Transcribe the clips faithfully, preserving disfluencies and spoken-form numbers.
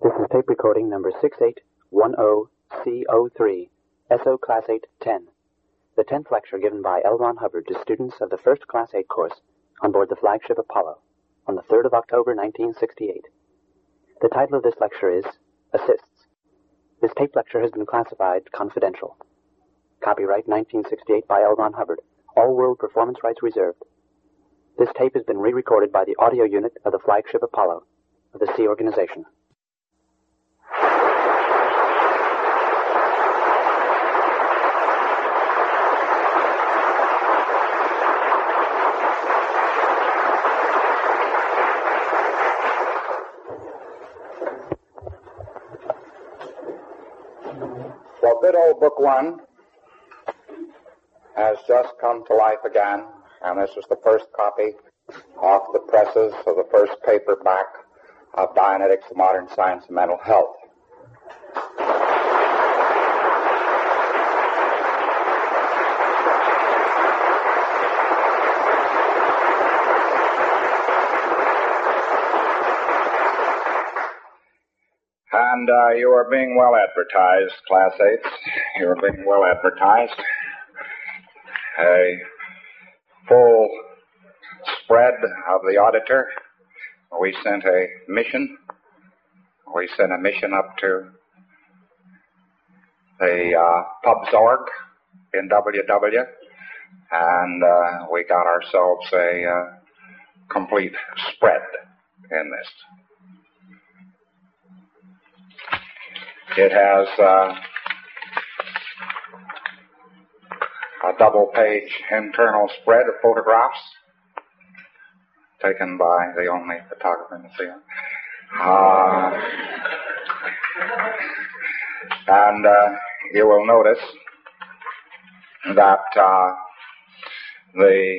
This is tape recording number six eight one zero C zero three, S O Class eight ten, the tenth lecture given by L. Ron Hubbard to students of the first Class eight course on board the flagship Apollo on the third of October nineteen sixty-eight. The title of this lecture is Assists. This tape lecture has been classified confidential. Copyright nineteen sixty-eight by L. Ron Hubbard. All world performance rights reserved. This tape has been re-recorded by the audio unit of the flagship Apollo of the Sea Organization. Well, good old Book One has just come to life again, and this is the first copy off the presses of the first paperback of Dianetics, the Modern Science of Mental Health. And uh, you are being well advertised, Class eights. You are being well advertised. A full spread of the auditor. We sent a mission. We sent a mission up to the uh, PubSorg in W W, and uh, we got ourselves a uh, complete spread in this. It has uh, a double-page internal spread of photographs taken by the only photographer in the field. Uh, and uh, you will notice that uh, the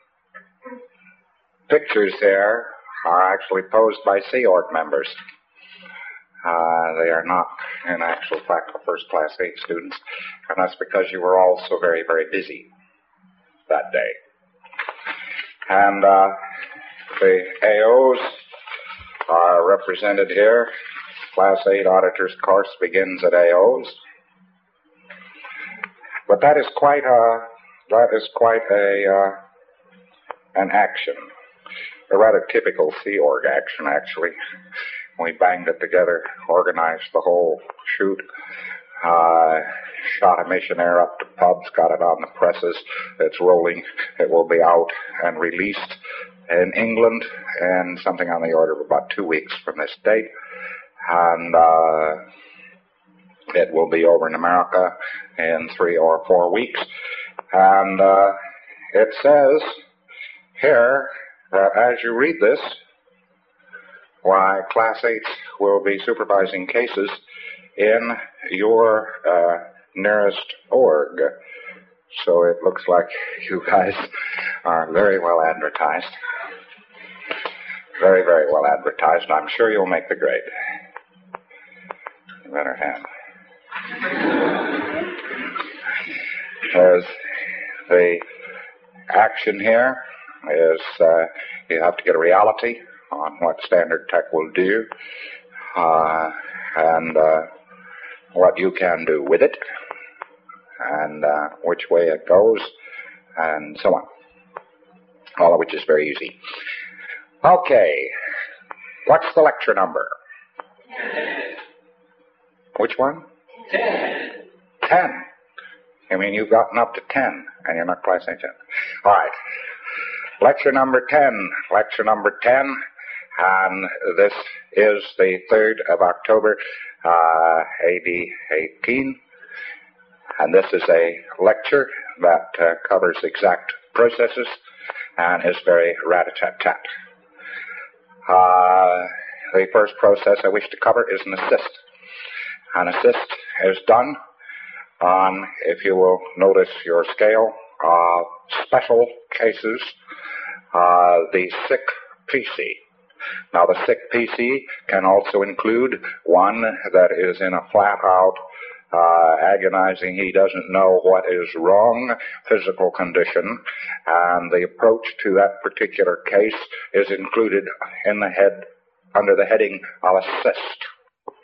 pictures there are actually posed by Sea Org members. Uh, they are not, in actual fact, the first Class eight students, and that's because you were all so very, very busy that day. And uh, the A Os are represented here. Class eight Auditors course begins at A Os. But that is quite a, that is quite a, uh, an action, a rather typical Sea Org action, actually. We banged it together, organized the whole shoot, uh, shot a missionaire up to pubs, got it on the presses. It's rolling. It will be out and released in England in something on the order of about two weeks from this date. And uh, it will be over in America in three or four weeks. And uh, it says here that as you read this, why, Class eights will be supervising cases in your uh, nearest org. So it looks like you guys are very well advertised. Very, very well advertised. I'm sure you'll make the grade. You better have. There's the action here is uh, you have to get a reality on what Standard Tech will do, uh, and uh, what you can do with it, and uh, which way it goes, and so on. All of which is very easy. Okay, what's the lecture number? Ten. Which one? Ten. Ten. I mean, you've gotten up to ten, and you're not Class eight yet. All right. Lecture number ten. Lecture number ten. And this is the third of October, uh, A D eighteen. And this is a lecture that uh, covers exact processes and is very rat-a-tat-tat. Uh, the first process I wish to cover is an assist. An assist is done on, if you will notice your scale, uh, special cases, uh, the sick P C. Now, the sick P C can also include one that is in a flat-out, uh, agonizing, he doesn't know what is wrong physical condition, and the approach to that particular case is included in the head, under the heading of assist.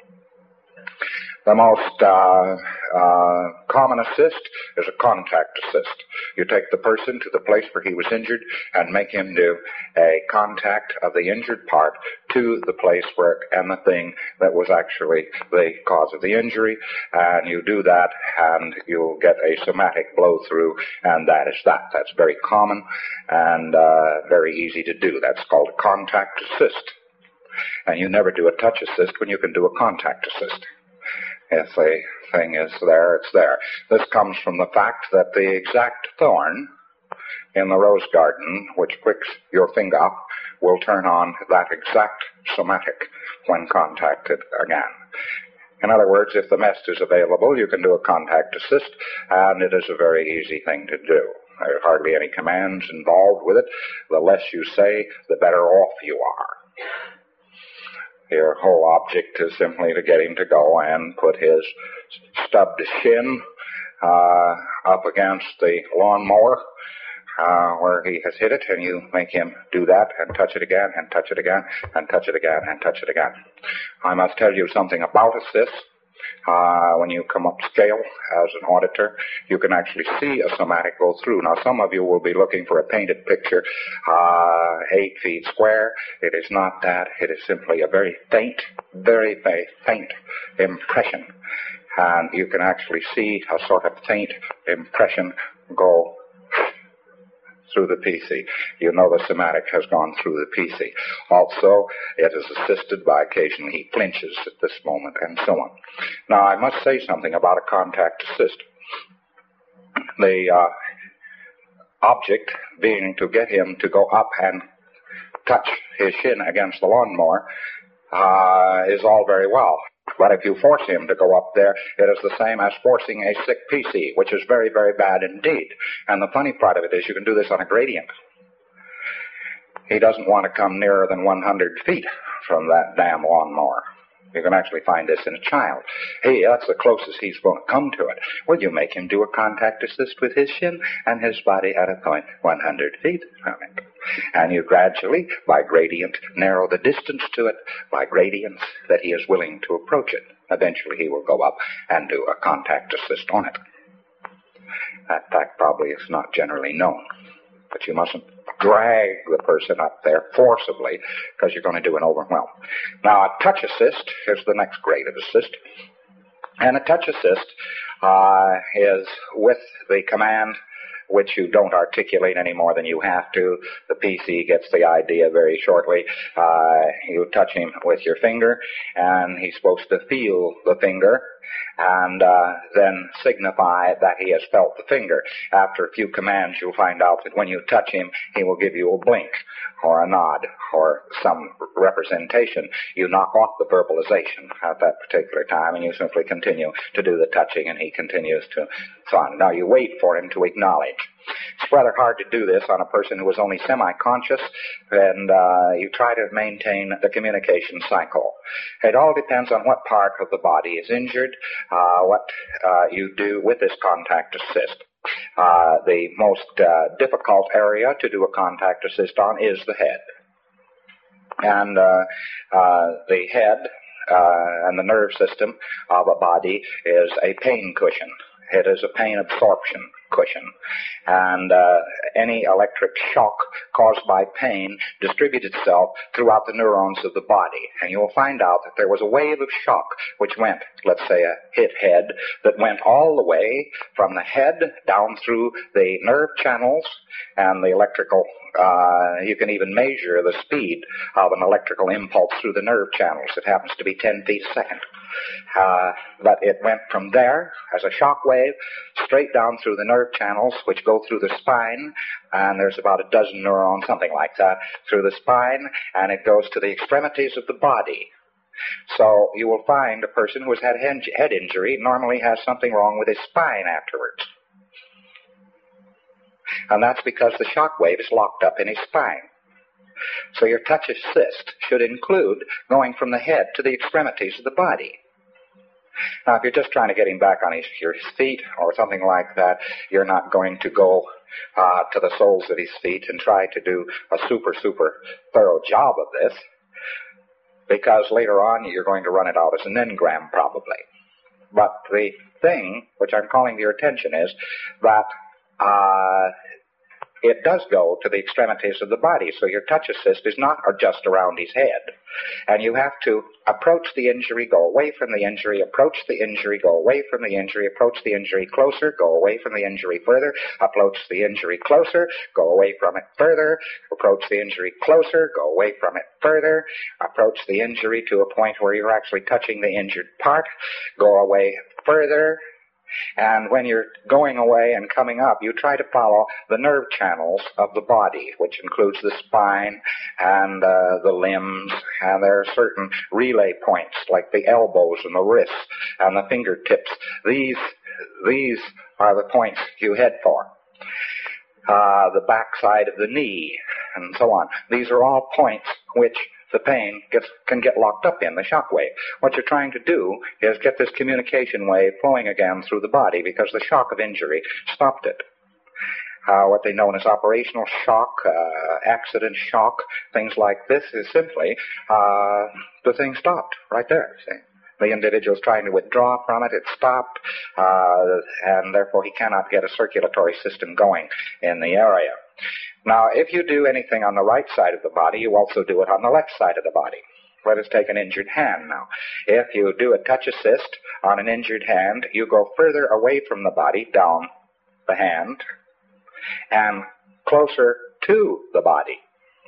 The most uh, uh, common assist is a contact assist. You take the person to the place where he was injured and make him do a contact of the injured part to the place where and the thing that was actually the cause of the injury. And you do that and you'll get a somatic blow through, and that is that. That's very common and uh, very easy to do. That's called a contact assist. And you never do a touch assist when you can do a contact assist. If the thing is there, it's there. This comes from the fact that the exact thorn in the rose garden, which pricks your finger up, will turn on that exact somatic when contacted again. In other words, if the mest is available, you can do a contact assist, and it is a very easy thing to do. There are hardly any commands involved with it. The less you say, the better off you are. Your whole object is simply to get him to go and put his stubbed shin uh, up against the lawnmower uh, where he has hit it, and you make him do that and touch it again and touch it again and touch it again and touch it again. I must tell you something about this. Uh, when you come upscale as an auditor, you can actually see a somatic go through. Now, some of you will be looking for a painted picture, uh, eight feet square. It is not that. It is simply a very faint, very, very faint impression. And you can actually see a sort of faint impression go through the P C. You know the somatic has gone through the P C. Also, it is assisted by occasionally he flinches at this moment and so on. Now, I must say something about a contact assist. The uh, object being to get him to go up and touch his shin against the lawnmower uh, is all very well. But if you force him to go up there, it is the same as forcing a sick P C, which is very, very bad indeed. And the funny part of it is you can do this on a gradient. He doesn't want to come nearer than one hundred feet from that damn lawnmower. You can actually find this in a child. Hey, that's the closest he's going to come to it. Well, you make him do a contact assist with his shin and his body at a point one hundred feet from it. And you gradually, by gradient, narrow the distance to it by gradients that he is willing to approach it. Eventually he will go up and do a contact assist on it. That fact probably is not generally known. But you mustn't drag the person up there forcibly because you're going to do an overwhelm. Now, a touch assist is the next grade of assist. And a touch assist uh, is with the command which you don't articulate any more than you have to. The P C gets the idea very shortly. Uh, you touch him with your finger, and he's supposed to feel the finger and uh, then signify that he has felt the finger. After a few commands, you'll find out that when you touch him, he will give you a blink or a nod or some representation. You knock off the verbalization at that particular time, and you simply continue to do the touching, and he continues to fun. Now, you wait for him to acknowledge. It's rather hard to do this on a person who is only semi-conscious, and uh, you try to maintain the communication cycle. It all depends on what part of the body is injured, uh, what uh, you do with this contact assist. Uh, the most uh, difficult area to do a contact assist on is the head. And uh, uh, the head uh, and the nerve system of a body is a pain cushion. It is a pain absorption cushion. And uh, any electric shock caused by pain distributes itself throughout the neurons of the body. And you will find out that there was a wave of shock which went, let's say a hit head, that went all the way from the head down through the nerve channels and the electrical, uh, you can even measure the speed of an electrical impulse through the nerve channels. It happens to be ten feet a second. Uh, but it went from there as a shock wave straight down through the nerve channels which go through the spine, and there's about a dozen neurons, something like that, through the spine, and it goes to the extremities of the body. So you will find a person who has had head injury normally has something wrong with his spine afterwards. And that's because the shock wave is locked up in his spine. So your touch assist should include going from the head to the extremities of the body. Now, if you're just trying to get him back on his, your feet or something like that, you're not going to go uh, to the soles of his feet and try to do a super, super thorough job of this, because later on you're going to run it out as an engram probably. But the thing which I'm calling to your attention is that uh, it does go to the extremities of the body, so your touch assist is not just around his head. And you have to approach the injury, go away from the injury, approach the injury, go away from the injury, approach the injury closer, go away from the injury further, approach the injury closer, go away from it further, approach the injury closer, go away from it further, approach the injury to a point where you're actually touching the injured part, go away further. And when you're going away and coming up, you try to follow the nerve channels of the body, which includes the spine and uh, the limbs. And there are certain relay points, like the elbows and the wrists and the fingertips. These, these are the points you head for. Uh, the backside of the knee, and so on. These are all points which the pain gets, can get locked up in, the shock wave. What you're trying to do is get this communication wave flowing again through the body because the shock of injury stopped it. Uh, what they know as operational shock, uh, accident shock, things like this is simply uh, the thing stopped right there, see? The individual's trying to withdraw from it, it stopped, uh, and therefore he cannot get a circulatory system going in the area. Now, if you do anything on the right side of the body, you also do it on the left side of the body. Let us take an injured hand now. If you do a touch assist on an injured hand, you go further away from the body, down the hand, and closer to the body.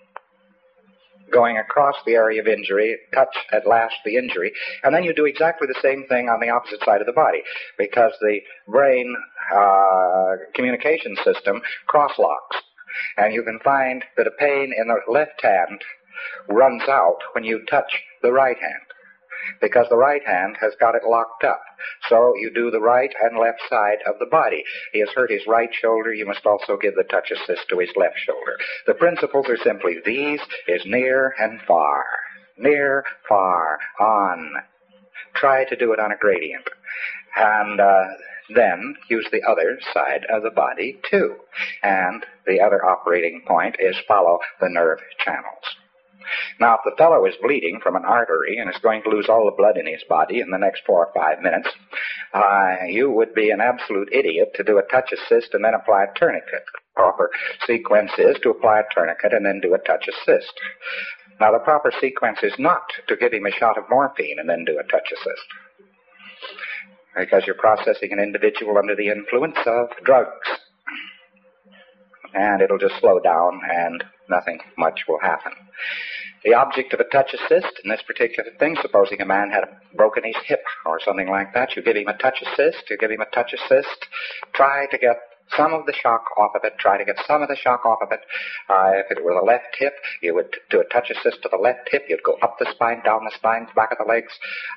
Going across the area of injury, touch at last the injury, and then you do exactly the same thing on the opposite side of the body, because the brain uh, communication system cross-locks. And you can find that a pain in the left hand runs out when you touch the right hand, because the right hand has got it locked up. So you do the right and left side of the body. He has hurt his right shoulder, you must also give the touch assist to his left shoulder. The principles are simply these is near and far. Near, far, on. Try to do it on a gradient. And uh, then use the other side of the body too. And the other operating point is follow the nerve channels. Now, if the fellow is bleeding from an artery and is going to lose all the blood in his body in the next four or five minutes, uh, you would be an absolute idiot to do a touch assist and then apply a tourniquet. The proper sequence is to apply a tourniquet and then do a touch assist. Now, the proper sequence is not to give him a shot of morphine and then do a touch assist, because you're processing an individual under the influence of drugs. And it'll just slow down and nothing much will happen. The object of a touch assist in this particular thing, supposing a man had broken his hip or something like that, you give him a touch assist, you give him a touch assist, try to get some of the shock off of it, try to get some of the shock off of it. Uh, if it were the left hip, you would do a touch assist to the left hip, you'd go up the spine, down the spine, back of the legs,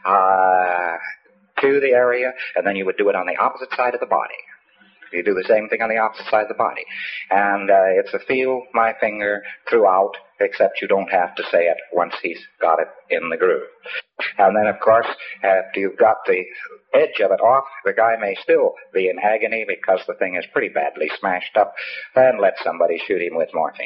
uh, to the area, and then you would do it on the opposite side of the body. You do the same thing on the opposite side of the body. And uh, it's a feel my finger throughout, except you don't have to say it once he's got it in the groove. And then, of course, after you've got the edge of it off, the guy may still be in agony because the thing is pretty badly smashed up, then let somebody shoot him with morphine.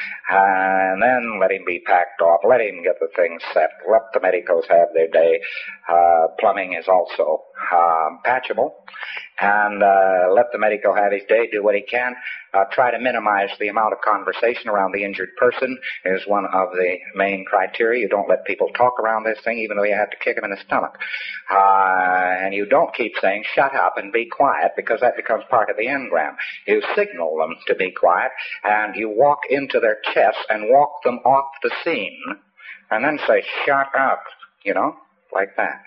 And then let him be packed off. Let him get the thing set. Let the medicos have their day. Uh, plumbing is also um, patchable. And uh, let the medico have his day, do what he can. Uh, try to minimize the amount of conversation around the injured person is one of the main criteria. You don't let people talk around this thing, even though you have to kick him in the stomach. Uh, and you don't keep saying, shut up and be quiet, because that becomes part of the engram. You signal them to be quiet, and you walk into their chest and walk them off the scene, and then say, shut up, you know, like that.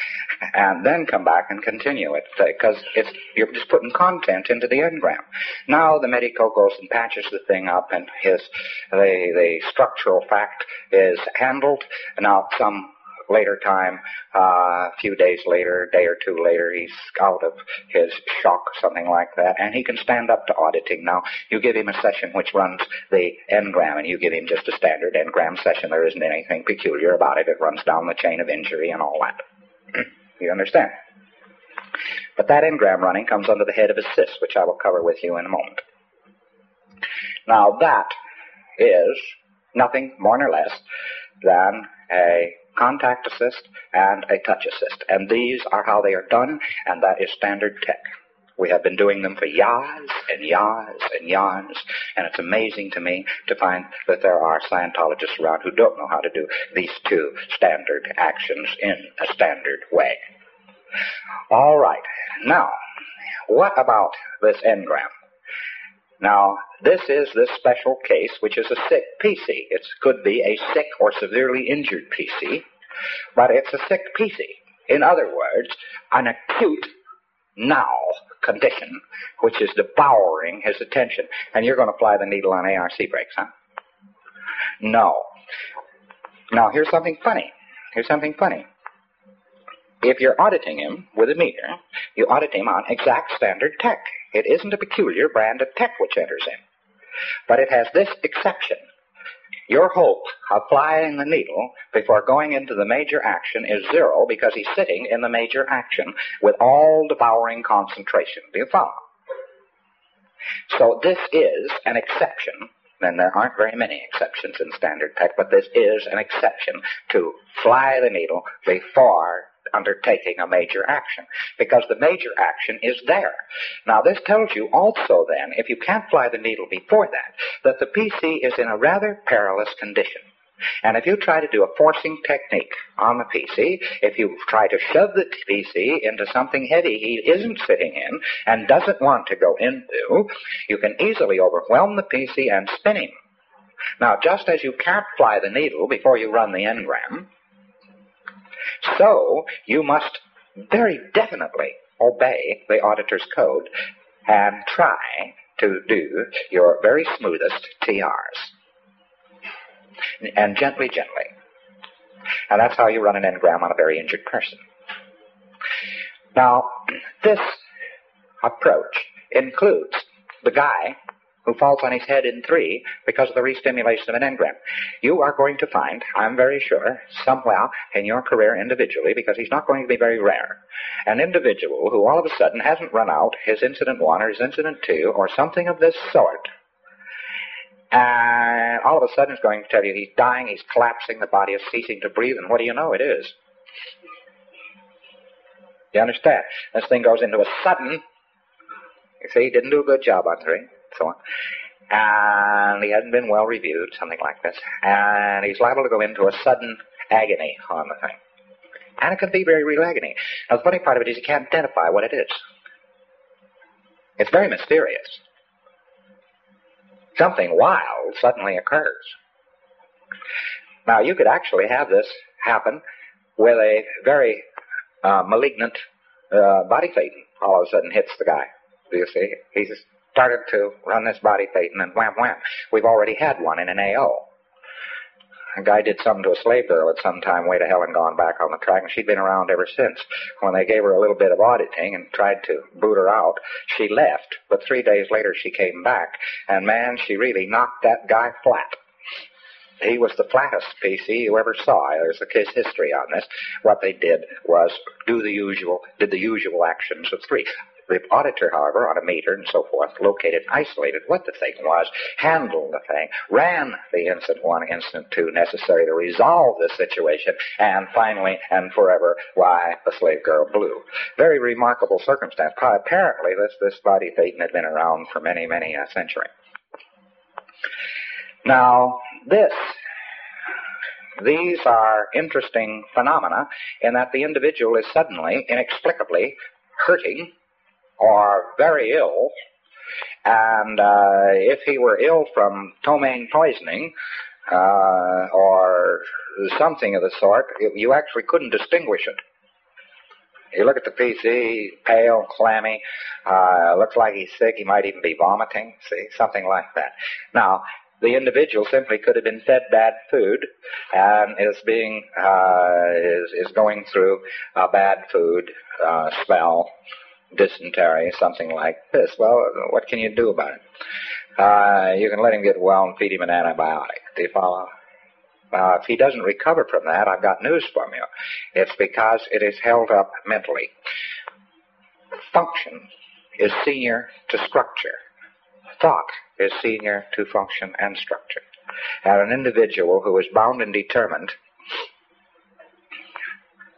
And then come back and continue it, because it's, you're just putting content into the engram. Now the medico goes and patches the thing up, and his the, the structural fact is handled. Now some later time, uh, a few days later, a day or two later, he's out of his shock, something like that, and he can stand up to auditing. Now, you give him a session which runs the engram, and you give him just a standard engram session. There isn't anything peculiar about it. It runs down the chain of injury and all that. You understand? But that engram running comes under the head of assist, which I will cover with you in a moment. Now, that is nothing more nor less than a contact assist, and a touch assist. And these are how they are done, and that is standard tech. We have been doing them for years and years and years, and it's amazing to me to find that there are Scientologists around who don't know how to do these two standard actions in a standard way. All right. Now, what about this engram? Now, this is this special case, which is a sick P C. It could be a sick or severely injured P C, but it's a sick P C. In other words, an acute now condition, which is devouring his attention. And you're going to apply the needle on A R C breaks, huh? No. Now, here's something funny. Here's something funny. If you're auditing him with a meter, you audit him on exact standard tech. It isn't a peculiar brand of tech which enters in. But it has this exception. Your hope of applying the needle before going into the major action is zero because he's sitting in the major action with all devouring concentration. Do you follow? So this is an exception, and there aren't very many exceptions in standard tech, but this is an exception to fly the needle before undertaking a major action, because the major action is there. Now, this tells you also then, if you can't fly the needle before that, that the P C is in a rather perilous condition. And if you try to do a forcing technique on the P C, if you try to shove the P C into something heavy he isn't sitting in and doesn't want to go into, you can easily overwhelm the P C and spin him. Now, just as you can't fly the needle before you run the engram, so you must very definitely obey the auditor's code and try to do your very smoothest T Rs. And gently, gently. And that's how you run an engram on a very injured person. Now, this approach includes the guy who falls on his head in three because of the restimulation of an engram. You are going to find, I'm very sure, somewhere in your career individually, because he's not going to be very rare, an individual who all of a sudden hasn't run out his incident one or his incident two or something of this sort, and all of a sudden is going to tell you he's dying, he's collapsing, the body is ceasing to breathe, and what do you know? It is. You understand? This thing goes into a sudden, you see, he didn't do a good job on three. So on. And he hasn't been well reviewed, something like this. And he's liable to go into a sudden agony on the thing. And it can be very real agony. Now, the funny part of it is you can't identify what it is. It's very mysterious. Something wild suddenly occurs. Now, you could actually have this happen with a very uh, malignant uh, body phaeton all of a sudden hits the guy. Do you see? He's started to run this body phaeton, and wham, wham. We've already had one in an A O. A guy did something to a slave girl at some time, way to hell and gone back on the track, and she'd been around ever since. When they gave her a little bit of auditing and tried to boot her out, she left, but three days later she came back, and man, she really knocked that guy flat. He was the flattest P C you ever saw. There's a case history on this. What they did was do the usual, did the usual actions of three. The auditor, however, on a meter and so forth, located, isolated what the thing was, handled the thing, ran the incident one, incident two necessary to resolve the situation, and finally and forever, why, the slave girl blew. Very remarkable circumstance. Apparently, this, this body phaeton had been around for many, many a century. Now, this, these are interesting phenomena in that the individual is suddenly, inexplicably hurting or very ill, and uh, if he were ill from ptomaine poisoning uh, or something of the sort, you actually couldn't distinguish it. You look at the P C, pale, clammy, uh, looks like he's sick, he might even be vomiting, see, something like that. Now, the individual simply could have been fed bad food and is being, uh, is, is going through a bad food uh, spell, dysentery, something like this. Well, what can you do about it? Uh, you can let him get well and feed him an antibiotic. Do you follow? Uh, if he doesn't recover from that, I've got news for you. It's because it is held up mentally. Function is senior to structure. Thought is senior to function and structure. And an individual who is bound and determined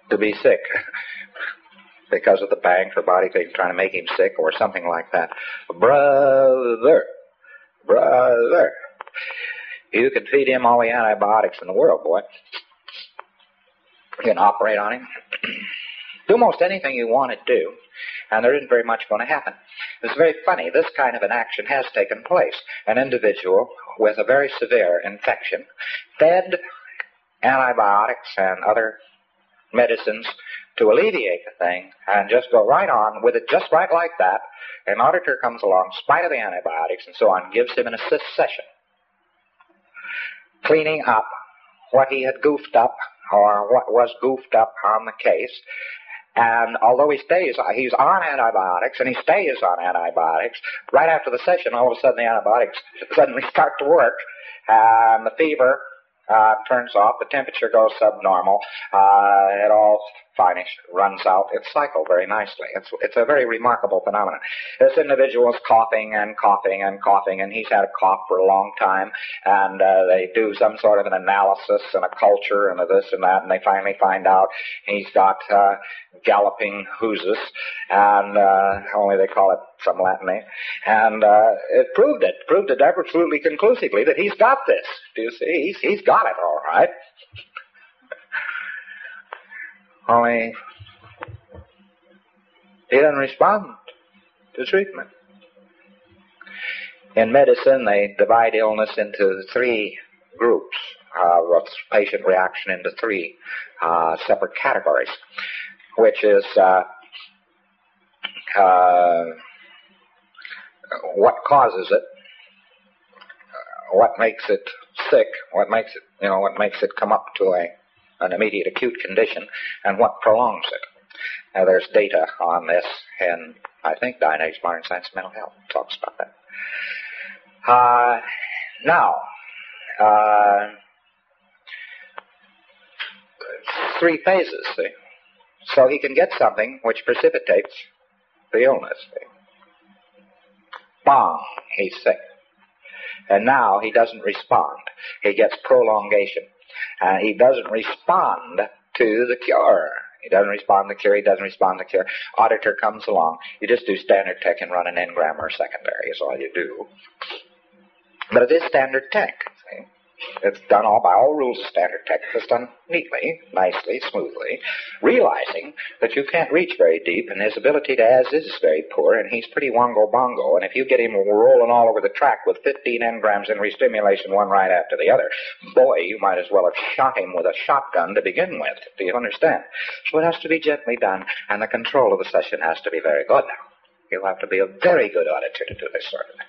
to be sick because of the bank or body thing trying to make him sick or something like that. Brother, brother, you can feed him all the antibiotics in the world, boy. You can operate on him. Do most anything you want to do, and there isn't very much going to happen. It's very funny. This kind of an action has taken place. An individual with a very severe infection fed antibiotics and other medicines to alleviate the thing and just go right on with it just right like that. An auditor comes along, in spite of the antibiotics and so on, gives him an assist session, cleaning up what he had goofed up or what was goofed up on the case. And although he stays, he's on antibiotics, and he stays on antibiotics, right after the session, all of a sudden the antibiotics suddenly start to work, and the fever uh, turns off, the temperature goes subnormal, uh, it all finish, runs out its cycle very nicely. It's, it's a very remarkable phenomenon. This individual is coughing and coughing and coughing, and he's had a cough for a long time, and uh, they do some sort of an analysis and a culture and a this and that, and they finally find out he's got uh, galloping whoozes, and uh, only they call it some Latin name, and uh, it proved it, proved it absolutely conclusively that he's got this. Do you see? He's, he's got it all right. Only he doesn't respond to treatment. In medicine, they divide illness into three groups, uh, patient reaction into three uh, separate categories, which is uh, uh, what causes it, uh, what makes it sick, what makes it, you know, what makes it come up to a an immediate acute condition, and what prolongs it. Now, there's data on this, and I think Dianetics Modern Science of Mental Health talks about that. Uh, now, uh, three phases, see? So he can get something which precipitates the illness, see? Bong, he's sick. And now he doesn't respond. He gets prolongation. Uh, he doesn't respond to the cure. He doesn't respond to the cure. He doesn't respond to the cure. Auditor comes along. You just do standard tech and run an engram or secondary is all you do. But it is standard tech. See? It's done all by all rules of standard tech. It's done neatly, nicely, smoothly, realizing that you can't reach very deep, and his ability to as is very poor, and he's pretty wongo-bongo, and if you get him rolling all over the track with fifteen engrams in restimulation, one right after the other, boy, you might as well have shot him with a shotgun to begin with. Do you understand? So it has to be gently done, and the control of the session has to be very good now. You'll have to be a very good auditor to do this sort of thing.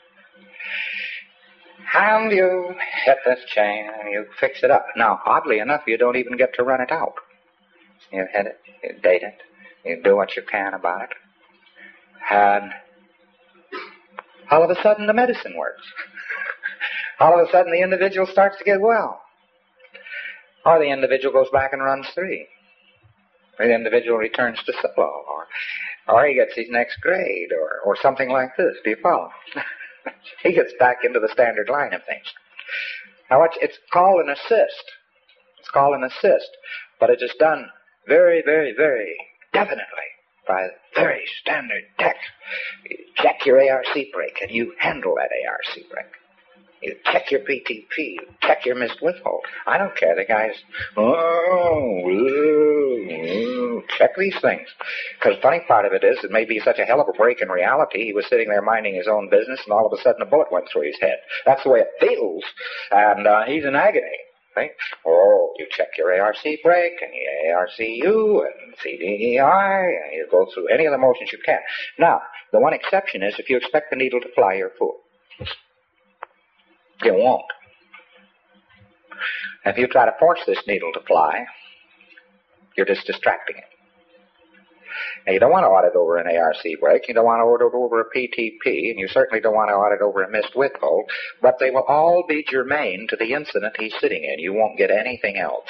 And you hit this chain and you fix it up. Now, oddly enough, you don't even get to run it out. You hit it, you date it, you do what you can about it, and all of a sudden the medicine works. All of a sudden the individual starts to get well. Or the individual goes back and runs three. Or the individual returns to solo, or, or he gets his next grade, or, or something like this. Do you follow? He gets back into the standard line of things. Now, it's called an assist. It's called an assist, but it is done very, very, very definitely by very standard tech. You check your A R C brake, and you handle that A R C brake. You check your P T P. You check your missed withhold. I don't care. The guy's, oh, ooh, ooh, check these things. Because the funny part of it is, it may be such a hell of a break in reality. He was sitting there minding his own business, and all of a sudden a bullet went through his head. That's the way it feels. And uh, he's in agony. Right? Oh, you check your A R C brake, and your A R C U, and C D E I, and you go through any of the motions you can. Now, the one exception is if you expect the needle to fly, you're a fool. It won't. If you try to force this needle to fly, you're just distracting it. Now, you don't want to audit over an A R C brake, you don't want to audit over a P T P, and you certainly don't want to audit over a missed withhold, but they will all be germane to the incident he's sitting in. You won't get anything else.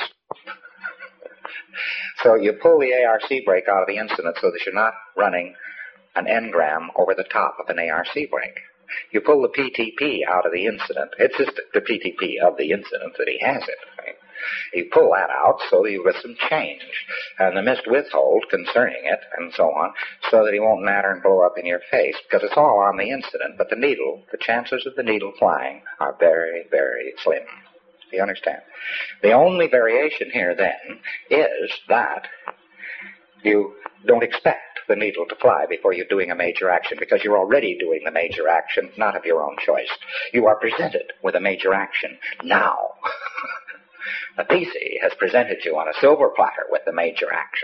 So you pull the A R C brake out of the incident so that you're not running an engram over the top of an A R C brake. You pull the P T P out of the incident. It's just the P T P of the incident that he has it. Right? You pull that out so that you get some change. And the mist withhold concerning it, and so on, so that he won't matter and blow up in your face, because it's all on the incident. But the needle, the chances of the needle flying are very, very slim. Do you understand? The only variation here, then, is that you don't expect the needle to fly before you're doing a major action, because you're already doing the major action, not of your own choice. You are presented with a major action now. The P C has presented you on a silver platter with the major action.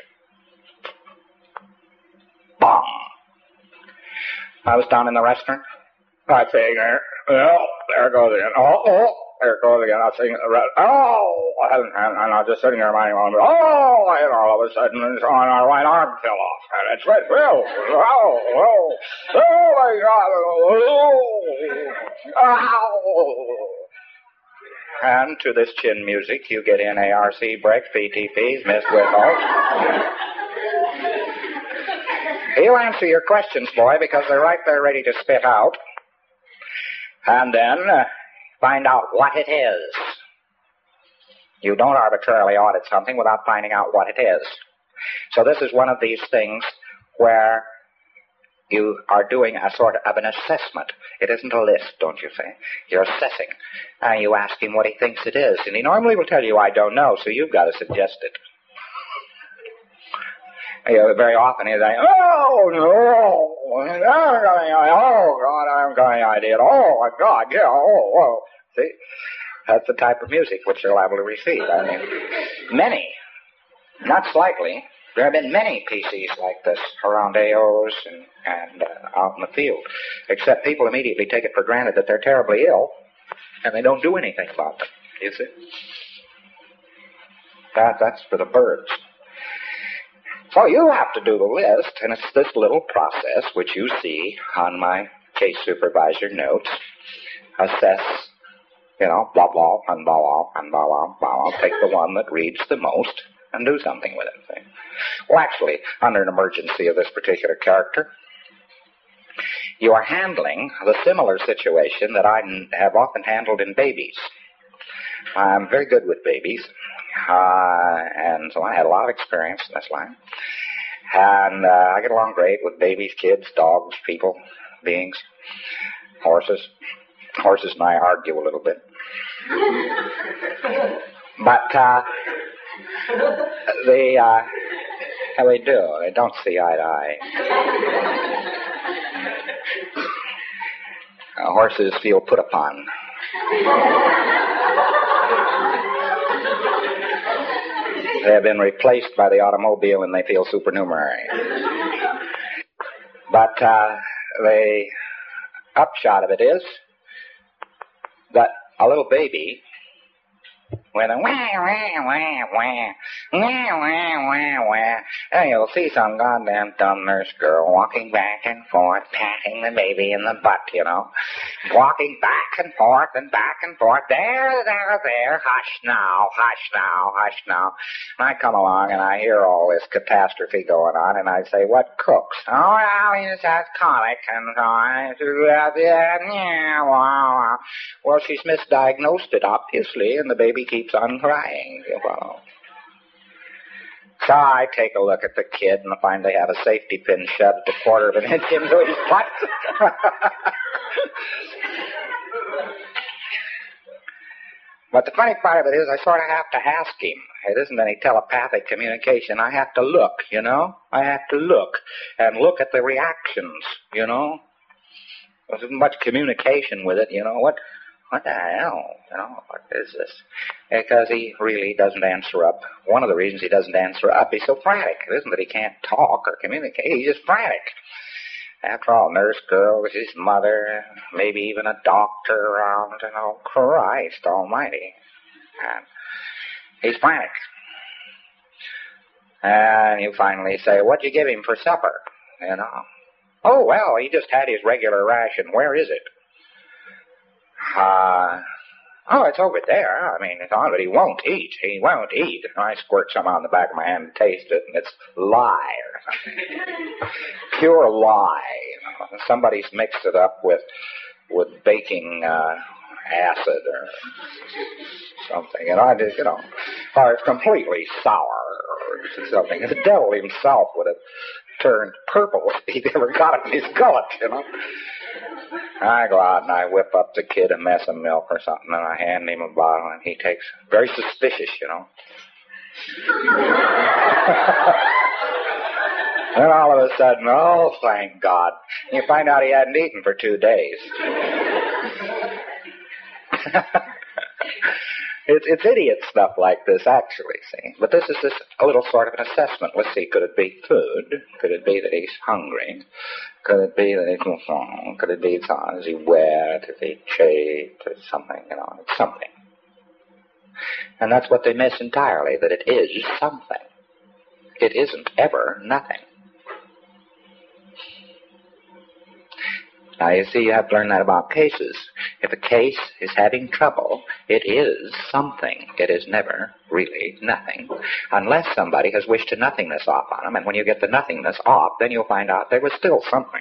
Bong! I was down in the restaurant. I figure, oh, there goes again. Oh, oh, there it goes again. I was sitting at the restaurant. Oh, and, and, and I was just sitting there minding my own. Oh, and all of a sudden, on our right arm fell off. And it's right, well, oh, oh, oh, my God. Oh, ow. And to this chin music, you get in A R C breaks, P T Ps, missed withhold. He'll answer your questions, boy, because they're right there ready to spit out. And then uh, find out what it is. You don't arbitrarily audit something without finding out what it is. So this is one of these things where you are doing a sort of an assessment. It isn't a list, don't you see? You're assessing. And you ask him what he thinks it is. And he normally will tell you, I don't know, so you've got to suggest it. You know, very often he's like, oh, no, oh, God, I haven't got any idea. Oh, my God, yeah, oh, oh. See? That's the type of music which you're liable to receive. I mean, many, not slightly, there have been many P Cs like this around A Os and, and uh, out in the field, except people immediately take it for granted that they're terribly ill, and they don't do anything about them, you see? That, that's for the birds. So you have to do the list, and it's this little process which you see on my case supervisor notes. Assess, you know, blah, blah, and blah, blah, and blah, blah, blah. Take the one that reads the most and do something with it. See? Well, actually, under an emergency of this particular character, you are handling the similar situation that I have often handled in babies. I'm very good with babies. Uh, and so I had a lot of experience in this line. And uh, I get along great with babies, kids, dogs, people, beings, horses. Horses and I argue a little bit. But uh, they, uh, how they do, they don't see eye to eye. Uh, horses feel put upon. They have been replaced by the automobile and they feel supernumerary. But uh, the upshot of it is that a little baby with a wah, wah, wah, wah, wah, wah, wah, wah, and you'll see some goddamn dumb nurse girl walking back and forth, patting the baby in the butt, you know, walking back and forth and back and forth, there, there, there, hush now, hush now, hush now. And I come along and I hear all this catastrophe going on, and I say, what cooks? Oh, well, he just has colic, and so on. Yeah, wow, wow. Well, she's misdiagnosed it, obviously, and the baby keeps on crying, you know. So I take a look at the kid and I find they have a safety pin shoved a quarter of an inch into his butt. But the funny part of it is I sort of have to ask him. It isn't any telepathic communication. I have to look, you know. I have to look and look at the reactions, you know. There isn't much communication with it, you know. What what the hell, you know, what is this? Because he really doesn't answer up. One of the reasons he doesn't answer up, he's so frantic. It isn't that he can't talk or communicate. He's just frantic. After all, nurse girl, his mother, maybe even a doctor around, you know, Christ almighty. And he's frantic. And you finally say, what'd you give him for supper? You know. Oh, well, he just had his regular ration. Where is it? Uh, oh, it's over there. I mean, it's on, but he won't eat. He won't eat. I squirt some on the back of my hand and taste it, and it's lye or something. Pure lye. You know. Somebody's mixed it up with with baking uh, acid or something. And I did, you know, or it's completely sour or something. And the devil himself would have turned purple if he'd ever got it in his gullet, you know. I go out and I whip up the kid a mess of milk or something, and I hand him a bottle, and he takes, very suspicious, you know. Then all of a sudden, oh, thank God, you find out he hadn't eaten for two days. It's, it's idiot stuff like this, actually, see. But this is just a little sort of an assessment. Let's see, could it be food? Could it be that he's hungry? Could it be that he's, could it be, is he wet? Is he chafed? Or something, you know, it's something. And that's what they miss entirely, that it is something. It isn't ever nothing. Now, you see, you have to learn that about cases. If a case is having trouble, it is something. It is never really nothing, unless somebody has wished the nothingness off on them. And when you get the nothingness off, then you'll find out there was still something.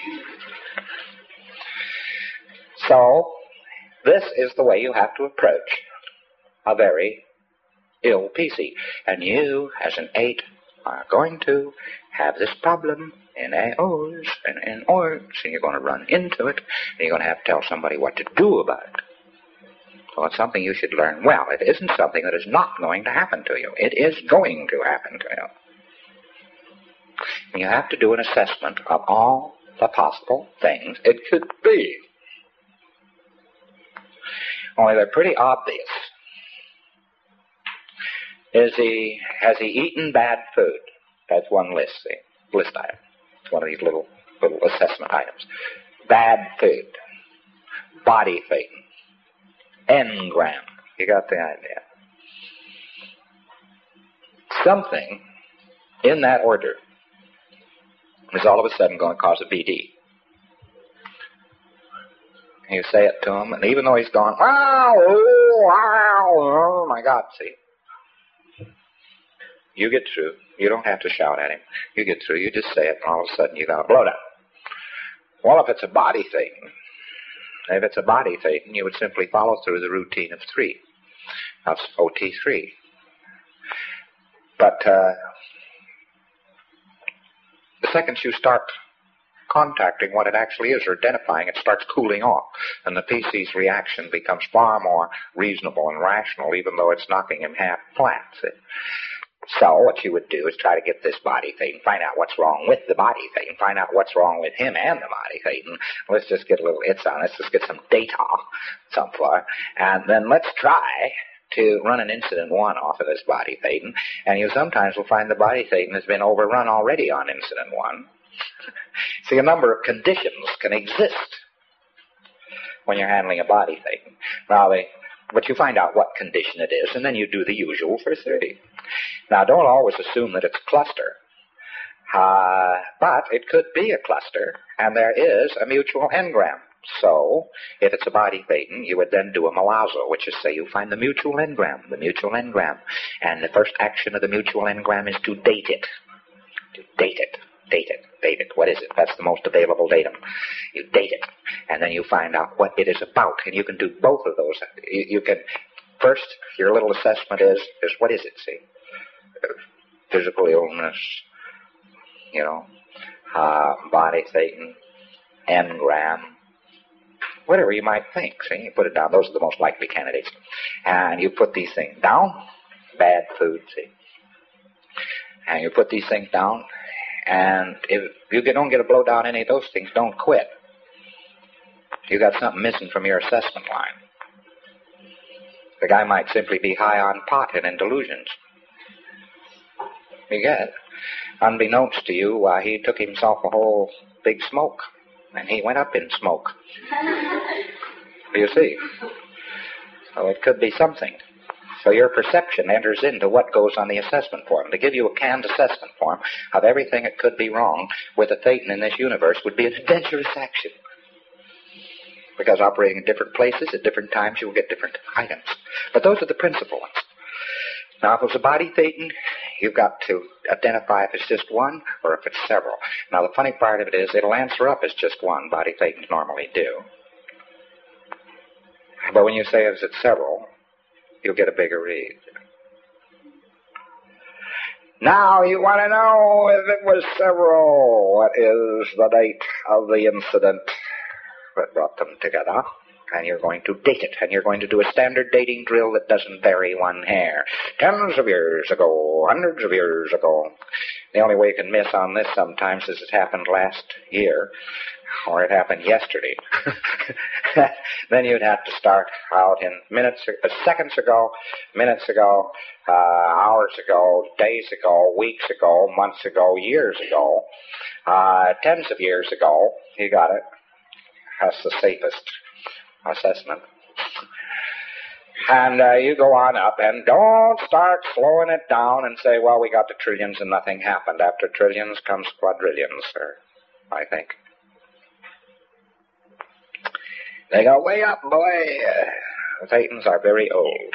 So, this is the way you have to approach a very ill P C. And you, as an eight, are going to have this problem in A Os and in O's, and you're going to run into it, and you're going to have to tell somebody what to do about it. So it's something you should learn well. It isn't something that is not going to happen to you. It is going to happen to you. And you have to do an assessment of all the possible things it could be. Only they're pretty obvious. Is he, has he eaten bad food? That's one list, see, list item. It's one of these little, little assessment items. Bad food. Body Thetan. Engram. You got the idea. Something in that order is all of a sudden going to cause a B D. You say it to him, and even though he's gone, wow, oh, wow, oh my God, see. You get through. You don't have to shout at him. You get through. You just say it, and all of a sudden you got a blowdown. Well, if it's a body thing, if it's a body thing, you would simply follow through the routine of three, of O T three. But uh, the second you start contacting what it actually is, or identifying, it starts cooling off, and the P C's reaction becomes far more reasonable and rational, even though it's knocking him half flat. See? So what you would do is try to get this body thing, find out what's wrong with the body thing, find out what's wrong with him and the body thing. Let's just get a little its on. Let's just get some data, somewhere, and then let's try to run an incident one off of this body Thetan, and you sometimes will find the body Thetan has been overrun already on incident one. See, a number of conditions can exist when you're handling a body Thetan. Now, they, but you find out what condition it is, and then you do the usual for three. Now, don't always assume that it's a cluster, uh, but it could be a cluster, and there is a mutual engram. So, if it's a body Thetan, you would then do a Milazzo, which is, say, you find the mutual engram, the mutual engram, and the first action of the mutual engram is to date it. To date it. Date it. Date it. What is it? That's the most available datum. You date it, and then you find out what it is about, and you can do both of those. You, you can, first, your little assessment is, is what is it, see? Physical illness, you know, uh, body Thetan, engram, whatever you might think, see? You put it down. Those are the most likely candidates. And you put these things down. Bad food, see? And you put these things down, and if you don't get a blow down any of those things, don't quit. You got something missing from your assessment line. The guy might simply be high on pot and in delusions. You get it? Unbeknownst to you, uh, he took himself a whole big smoke, and he went up in smoke. You see? So it could be something. So your perception enters into what goes on the assessment form. To give you a canned assessment form of everything that could be wrong with a Thetan in this universe would be an adventurous action. Because operating in different places at different times, you will get different items. But those are the principal ones. Now, if it's a body Thetan, you've got to identify if it's just one or if it's several. Now, the funny part of it is it'll answer up as just one. Body Thetans normally do. But when you say, is it several, you'll get a bigger read. Now, you want to know if it was several. What is the date of the incident that brought them together? And you're going to date it, and you're going to do a standard dating drill that doesn't vary one hair. Tens of years ago, hundreds of years ago. The only way you can miss on this sometimes is it happened last year, or it happened yesterday. Then you'd have to start out in minutes, uh, seconds ago, minutes ago, uh, hours ago, days ago, weeks ago, months ago, years ago, uh, tens of years ago. You got it. That's the safest assessment. And uh, you go on up, and don't start slowing it down and say, well, we got to trillions and nothing happened. After trillions comes quadrillions, sir, I think. They go way up, boy. The Thetans are very old.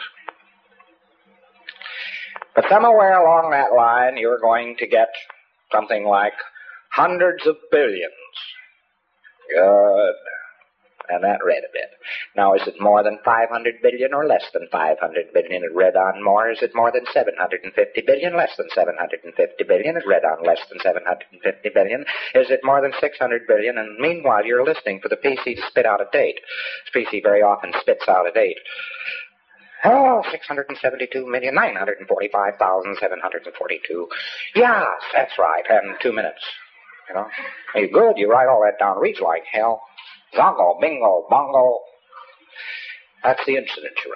But somewhere along that line, you're going to get something like hundreds of billions. Good. And that read a bit. Now, is it more than five hundred billion or less than five hundred billion? It read on more. Is it more than seven hundred fifty billion? Less than seven hundred fifty billion? It read on less than seven hundred fifty billion. Is it more than six hundred billion? And meanwhile, you're listening for the P C to spit out a date. The P C very often spits out a date. Oh, six hundred seventy-two million, nine hundred forty-five thousand, seven hundred forty-two. Yes, that's right. And two minutes. You know? You're good. You write all that down. Reads like hell. Zongo, bingo, bongo. That's the incident you run.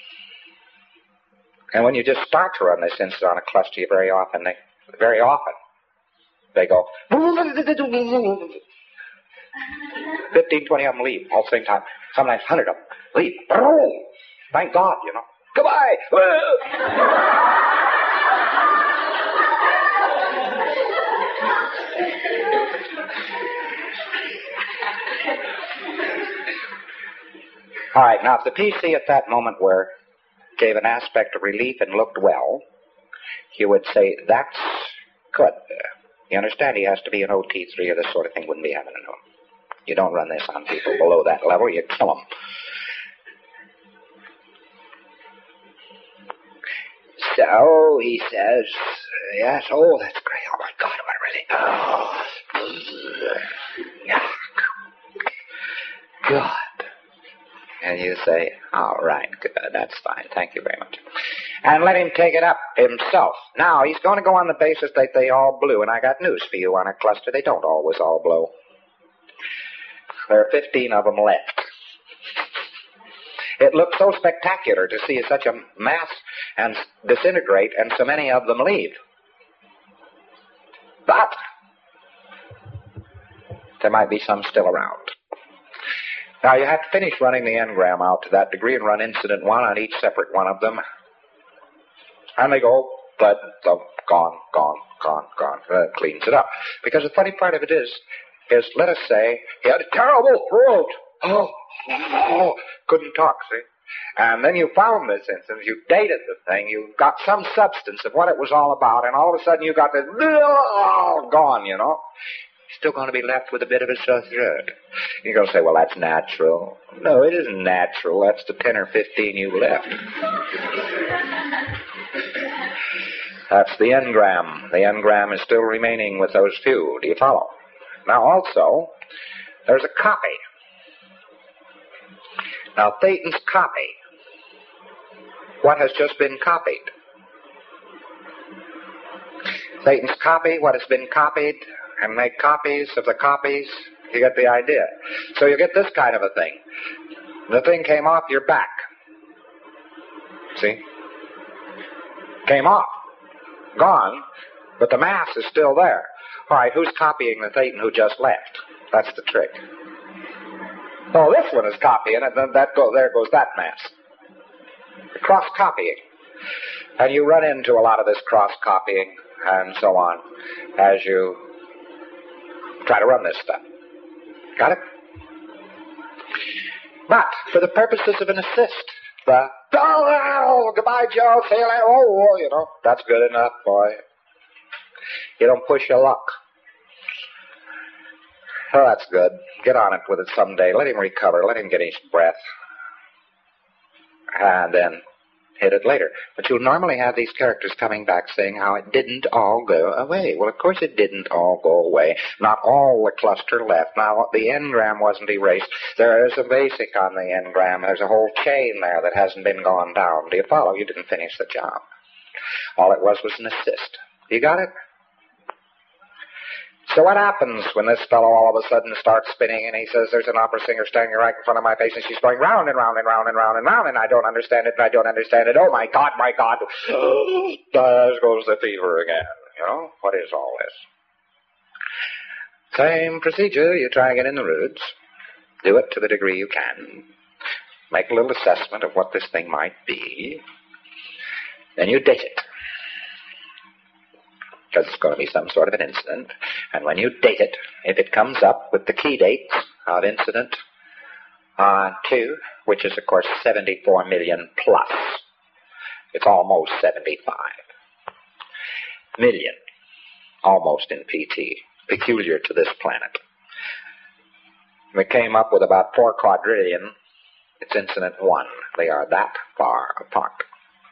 And when you just start to run this incident on a cluster, you very often, they, very often, they go, fifteen, twenty of them leave all the same time. Sometimes one hundred of them leave. Thank God, you know. Goodbye. All right, now if the P C at that moment were, gave an aspect of relief and looked well, you would say, that's good. You understand, he has to be an O T three or this sort of thing wouldn't be happening to him. You don't run this on people below that level, you kill them. So, he says, yes, oh, that's great. Oh, my God, what a relief. Oh, yeah. Good. And you say, all right, good, that's fine, thank you very much. And let him take it up himself. Now, he's going to go on the basis that they all blew, and I got news for you on a cluster. They don't always all blow. There are fifteen of them left. It looks so spectacular to see such a mass and disintegrate and so many of them leave. But there might be some still around. Now, you have to finish running the engram out to that degree and run incident one on each separate one of them. And they go, but gone, gone, gone, gone. That cleans it up. Because the funny part of it is, is let us say he had a terrible throat. Oh, oh, couldn't talk, see? And then you found this instance, you dated the thing, you got some substance of what it was all about, and all of a sudden you got this, oh, gone, you know. Still going to be left with a bit of a sore throat. You're going to say, well, that's natural. No, it isn't natural. That's the ten or fifteen you left. That's the engram. The engram is still remaining with those few. Do you follow? Now, also, there's a copy. Now, Thetans copy what has just been copied. Thetans copy what has been copied and make copies of the copies. You get the idea. So you get this kind of a thing. The thing came off your back. See? Came off. Gone. But the mass is still there. All right, who's copying the Thetan who just left? That's the trick. Oh, this one is copying it, then that go, there goes that mass. Cross-copying. And you run into a lot of this cross-copying and so on as you try to run this stuff. Got it? But for the purposes of an assist, the, oh, goodbye, Joe, see you later, oh, you know, that's good enough, boy. You don't push your luck. Oh, that's good. Get on it with it someday. Let him recover. Let him get his breath. and then hit it later. But you'll normally have these characters coming back saying how it didn't all go away. Well, of course it didn't all go away. Not all the cluster left. Now, the engram wasn't erased. There is a basic on the engram. There's a whole chain there that hasn't been gone down. Do you follow? You didn't finish the job. All it was was an assist. You got it? So what happens when this fellow all of a sudden starts spinning and he says there's an opera singer standing right in front of my face and she's going round and round and round and round and round and I don't understand it and I don't understand it. Oh, my God, my God. There goes the fever again. You know, what is all this? Same procedure. You try to get in the roots. Do it to the degree you can. Make a little assessment of what this thing might be. Then you date it. Because it's going to be some sort of an incident. And when you date it, if it comes up with the key dates of incident uh, two, which is, of course, seventy-four million plus. It's almost seventy-five million, almost in P T, peculiar to this planet. We came up with about four quadrillion. It's incident one. They are that far apart.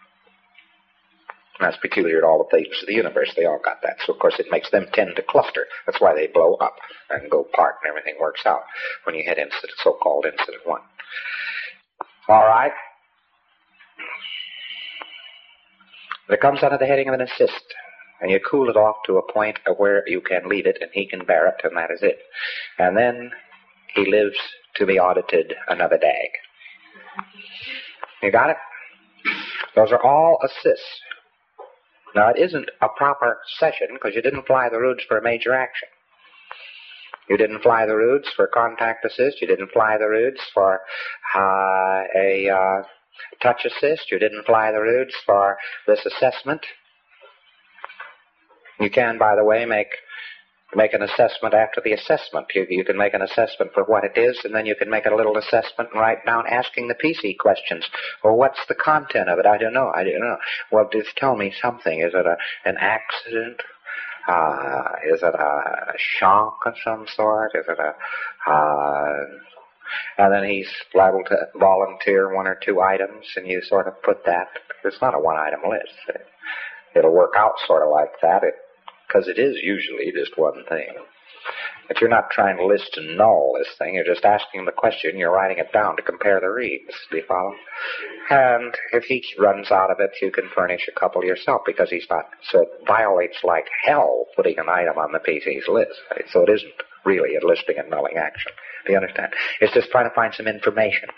And that's peculiar to all the phases of the universe. They all got that. So, of course, it makes them tend to cluster. That's why they blow up and go apart and everything works out when you hit incident, so-called incident one. All right. But it comes under the heading of an assist. And you cool it off to a point of where you can leave it and he can bear it, and that is it. And then he lives to be audited another day. You got it? Those are all assists. Now, it isn't a proper session because you didn't fly the roots for a major action. You didn't fly the roots for contact assist. You didn't fly the roots for uh, a uh, touch assist. You didn't fly the roots for this assessment. You can, by the way, make make an assessment after the assessment. You, you can make an assessment for what it is, and then you can make a little assessment and write down asking the P C questions. Well, what's the content of it? I don't know. I don't know. Well, just tell me something. Is it a, an accident? Uh, is it a shock of some sort? Is it a... Uh, and then he's liable to volunteer one or two items, and you sort of put that. It's not a one-item list. It, it'll work out sort of like that. It Because it is usually just one thing. But you're not trying to list and null this thing. You're just asking the question. You're writing it down to compare the reads. Do you follow? And if he runs out of it, you can furnish a couple yourself because he's not. So it violates like hell putting an item on the P C's list. Right? So it isn't really a listing and nulling action. Do you understand? It's just trying to find some information.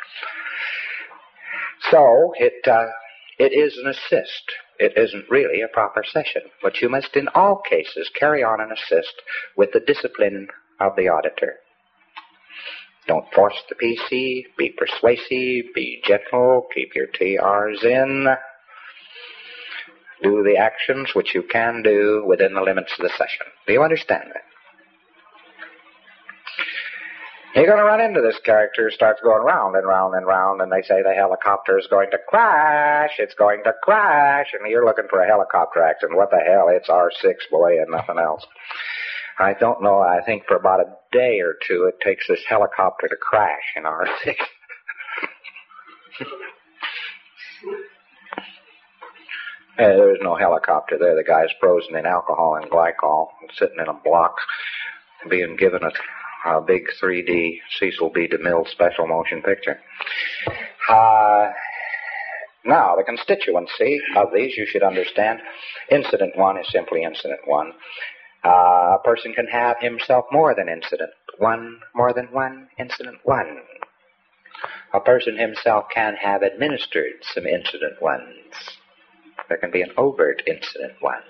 So it uh, it is an assist. It isn't really a proper session, but you must in all cases carry on an assist with the discipline of the auditor. Don't force the P C, be persuasive, be gentle, keep your T Rs in. Do the actions which you can do within the limits of the session. Do you understand that? You're going to run into this character who starts going round and round and round, and they say the helicopter is going to crash, it's going to crash, and you're looking for a helicopter accident. What the hell, it's R six, boy, and nothing else. I don't know, I think for about a day or two it takes this helicopter to crash in R six. Hey, there's no helicopter there. The guy's frozen in alcohol and glycol, sitting in a block, being given a... a big three D Cecil B. DeMille special motion picture. Uh, now, the constituency of these, you should understand. Incident one is simply incident one. Uh, a person can have himself more than incident one, more than one, incident one. A person himself can have administered some incident ones. There can be an overt incident one.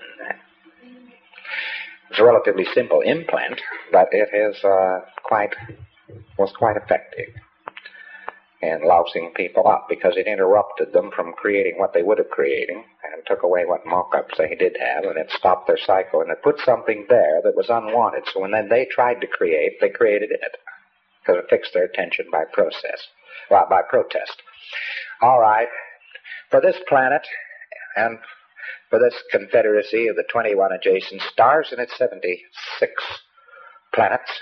It's a relatively simple implant, but it is uh, quite was quite effective in lousing people up because it interrupted them from creating what they would have created and took away what mock-ups they did have, and it stopped their cycle, and it put something there that was unwanted. So when then they tried to create, they created it because it fixed their attention by process, well, by protest. All right, for this planet and for this confederacy of the twenty-one adjacent stars and its seventy-six planets.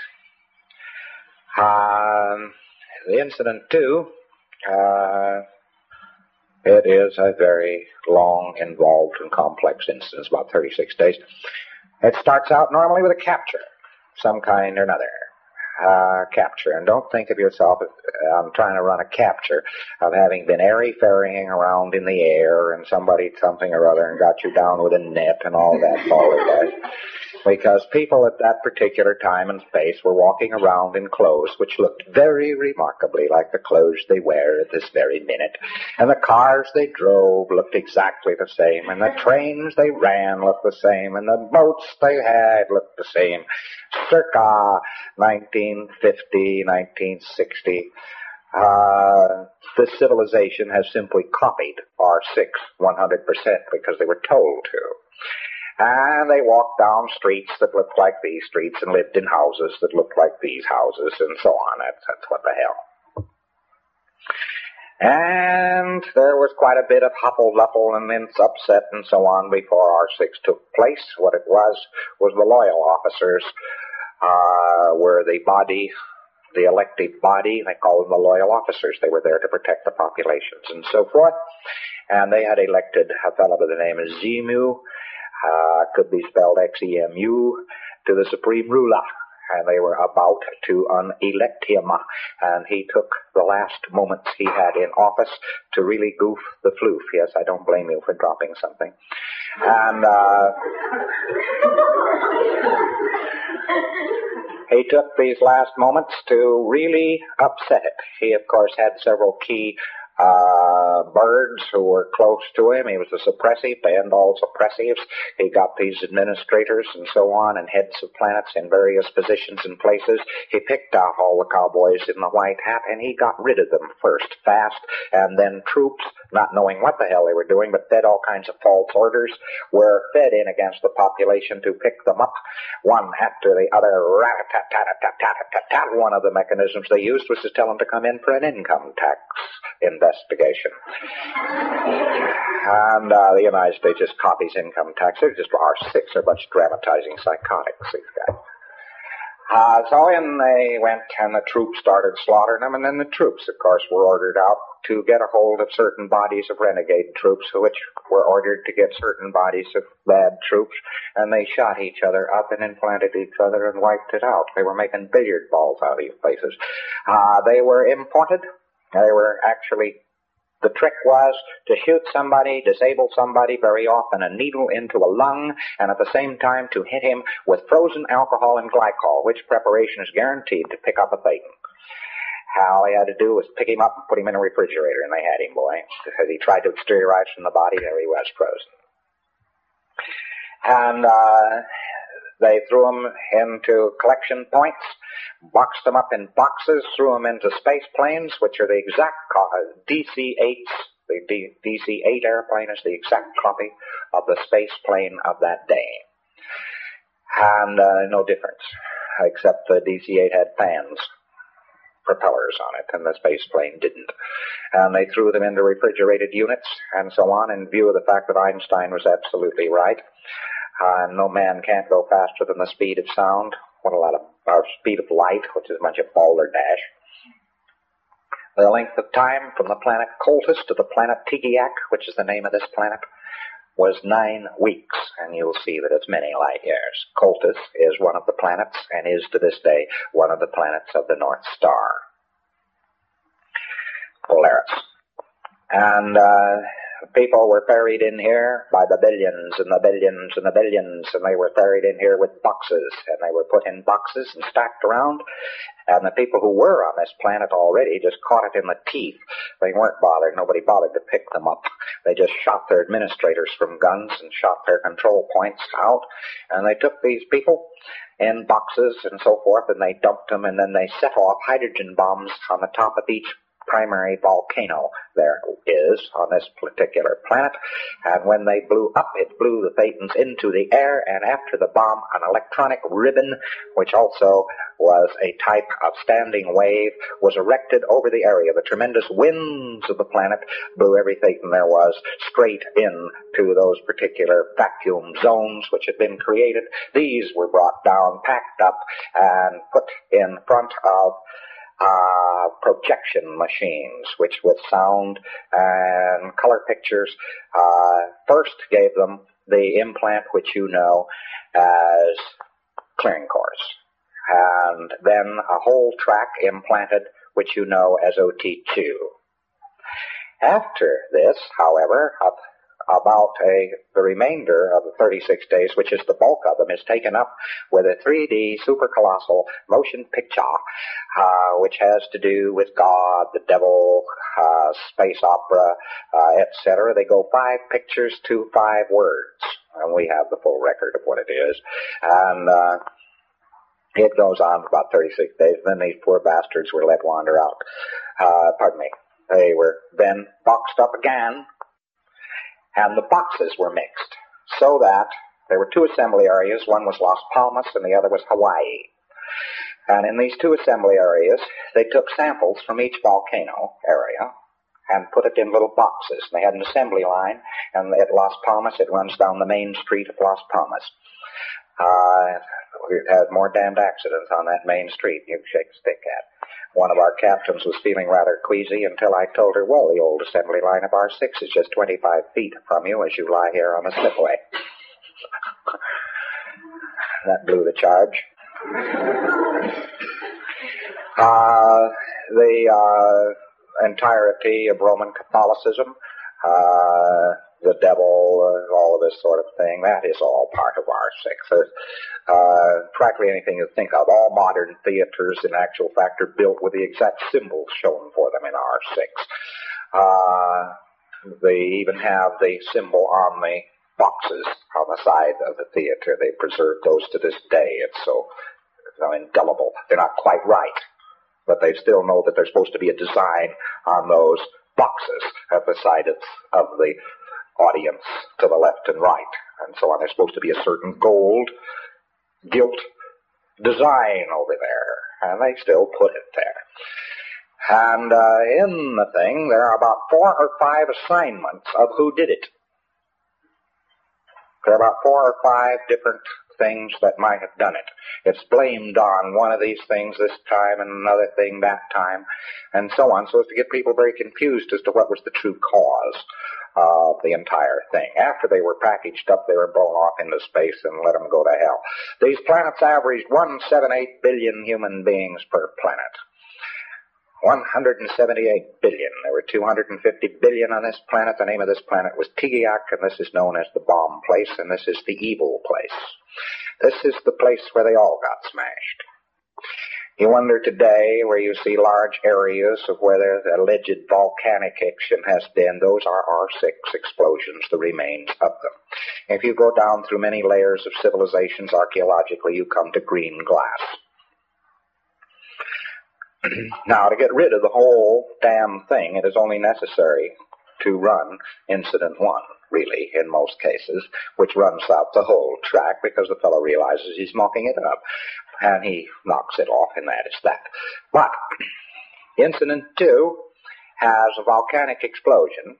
Um, the incident two, uh, It is a very long, involved, and complex instance, about thirty-six days. It starts out normally with a capture, some kind or another. Uh, capture. And don't think of yourself, I'm trying to run a capture, of having been airy-ferrying around in the air and somebody something or other and got you down with a net and all that balderdash. Because people at that particular time and space were walking around in clothes which looked very remarkably like the clothes they wear at this very minute. And the cars they drove looked exactly the same, and the trains they ran looked the same, and the boats they had looked the same. Circa nineteen fifty, nineteen sixty, uh, this civilization has simply copied R six one hundred percent because they were told to. And they walked down streets that looked like these streets and lived in houses that looked like these houses and so on. That's, that's what the hell. And there was quite a bit of huffle-luffle and then upset and so on before R six took place. What it was was the loyal officers uh, were the body, the elected body. They called them the loyal officers. They were there to protect the populations and so forth. And they had elected a fellow by the name of Zemu. Uh, could be spelled X E M U, to the supreme ruler, and they were about to unelect him, and he took the last moments he had in office to really goof the floof. Yes, I don't blame you for dropping something. And uh, he took these last moments to really upset it. He, of course, had several key Uh, birds who were close to him. He was a suppressive, banned all suppressives. He got these administrators and so on and heads of planets in various positions and places. He picked out all the cowboys in the white hat and he got rid of them first, fast, and then troops, not knowing what the hell they were doing, but fed all kinds of false orders, were fed in against the population to pick them up, one after the other. Rat-a-tat-tat-tat-tat-tat-tat. One of the mechanisms they used was to tell them to come in for an income tax investigation. And uh, the United States just copies income tax. They're just R six. They're a bunch of dramatizing psychotics, these guys. Uh, so in they went, and the troops started slaughtering them, and then the troops, of course, were ordered out to get a hold of certain bodies of renegade troops, which were ordered to get certain bodies of bad troops, and they shot each other up and implanted each other and wiped it out. They were making billiard balls out of these places. Uh, they were imported. They were actually... The trick was to shoot somebody, disable somebody, very often a needle into a lung, and at the same time to hit him with frozen alcohol and glycol, which preparation is guaranteed to pick up a Thetan. All he had to do was pick him up and put him in a refrigerator, and they had him, boy. Because he tried to exteriorize from the body, there he was, frozen. And uh, they threw him into collection points, boxed them up in boxes, threw them into space planes, which are the exact co- D C eights. The D- DC eight airplane is the exact copy of the space plane of that day. And uh, no difference, except the D C eight had fans, propellers on it, and the space plane didn't. And they threw them into refrigerated units and so on, in view of the fact that Einstein was absolutely right. Uh, no man can't go faster than the speed of sound. What a lot of, or speed of light, which is a bunch of balderdash. The length of time from the planet Coltis to the planet Tigiak, which is the name of this planet, was nine weeks, and you'll see that it's many light years. Coltis is one of the planets, and is to this day one of the planets of the North Star. Polaris. And, uh, people were buried in here by the billions and the billions and the billions, and they were buried in here with boxes, and they were put in boxes and stacked around, and the people who were on this planet already just caught it in the teeth. They weren't bothered. Nobody bothered to pick them up. They just shot their administrators from guns and shot their control points out, and they took these people in boxes and so forth, and they dumped them, and then they set off hydrogen bombs on the top of each primary volcano there is on this particular planet, and when they blew up, it blew the Thetans into the air, and after the bomb, an electronic ribbon, which also was a type of standing wave, was erected over the area. The tremendous winds of the planet blew every Thetan there was straight into those particular vacuum zones which had been created. These were brought down, packed up, and put in front of uh, projection machines, which with sound and color pictures, uh, first gave them the implant which you know as clearing course, and then a whole track implanted which you know as O T two. After this, however, about a, the remainder of the thirty-six days, which is the bulk of them, is taken up with a three D super-colossal motion picture, uh, which has to do with God, the devil, uh, space opera, uh, et cetera. They go five pictures to five words, and we have the full record of what it is. And uh, it goes on for about thirty-six days, and then these poor bastards were let wander out. Uh, pardon me. They were then boxed up again, and the boxes were mixed, so that there were two assembly areas. One was Las Palmas and the other was Hawaii. And in these two assembly areas, they took samples from each volcano area and put it in little boxes. They had an assembly line, and at Las Palmas, it runs down the main street of Las Palmas. Uh, we've had more damned accidents on that main street you shake a stick at. One of our captains was feeling rather queasy until I told her, well, the old assembly line of R six is just twenty-five feet from you as you lie here on the slipway. That blew the charge. Uh, the uh, entirety of Roman Catholicism, uh, the devil, uh, all of this sort of thing, that is all part of R six. Uh, practically anything you think of. All modern theaters, in actual fact, are built with the exact symbols shown for them in R six. Uh, they even have the symbol on the boxes on the side of the theater. They preserve those to this day. It's so, so indelible. They're not quite right, but they still know that there's supposed to be a design on those boxes at the side of, of the audience to the left and right, and so on. There's supposed to be a certain gold gilt design over there, and they still put it there. And uh, in the thing, there are about four or five assignments of who did it. There are about four or five different things that might have done it. It's blamed on one of these things this time and another thing that time, and so on, so as to get people very confused as to what was the true cause of the entire thing. After they were packaged up, they were blown off into space and let them go to hell. These planets averaged one point seven eight billion human beings per planet. one hundred seventy-eight billion. There were two hundred fifty billion on this planet. The name of this planet was Tigyak, and this is known as the bomb place, and this is the evil place. This is the place where they all got smashed. You wonder today where you see large areas of where the alleged volcanic action has been. Those are R six explosions, the remains of them. If you go down through many layers of civilizations archaeologically, you come to green glass. Now, to get rid of the whole damn thing, it is only necessary to run incident one, really, in most cases, which runs out the whole track because the fellow realizes he's mucking it up. And he knocks it off, and that is that. But incident two has a volcanic explosion,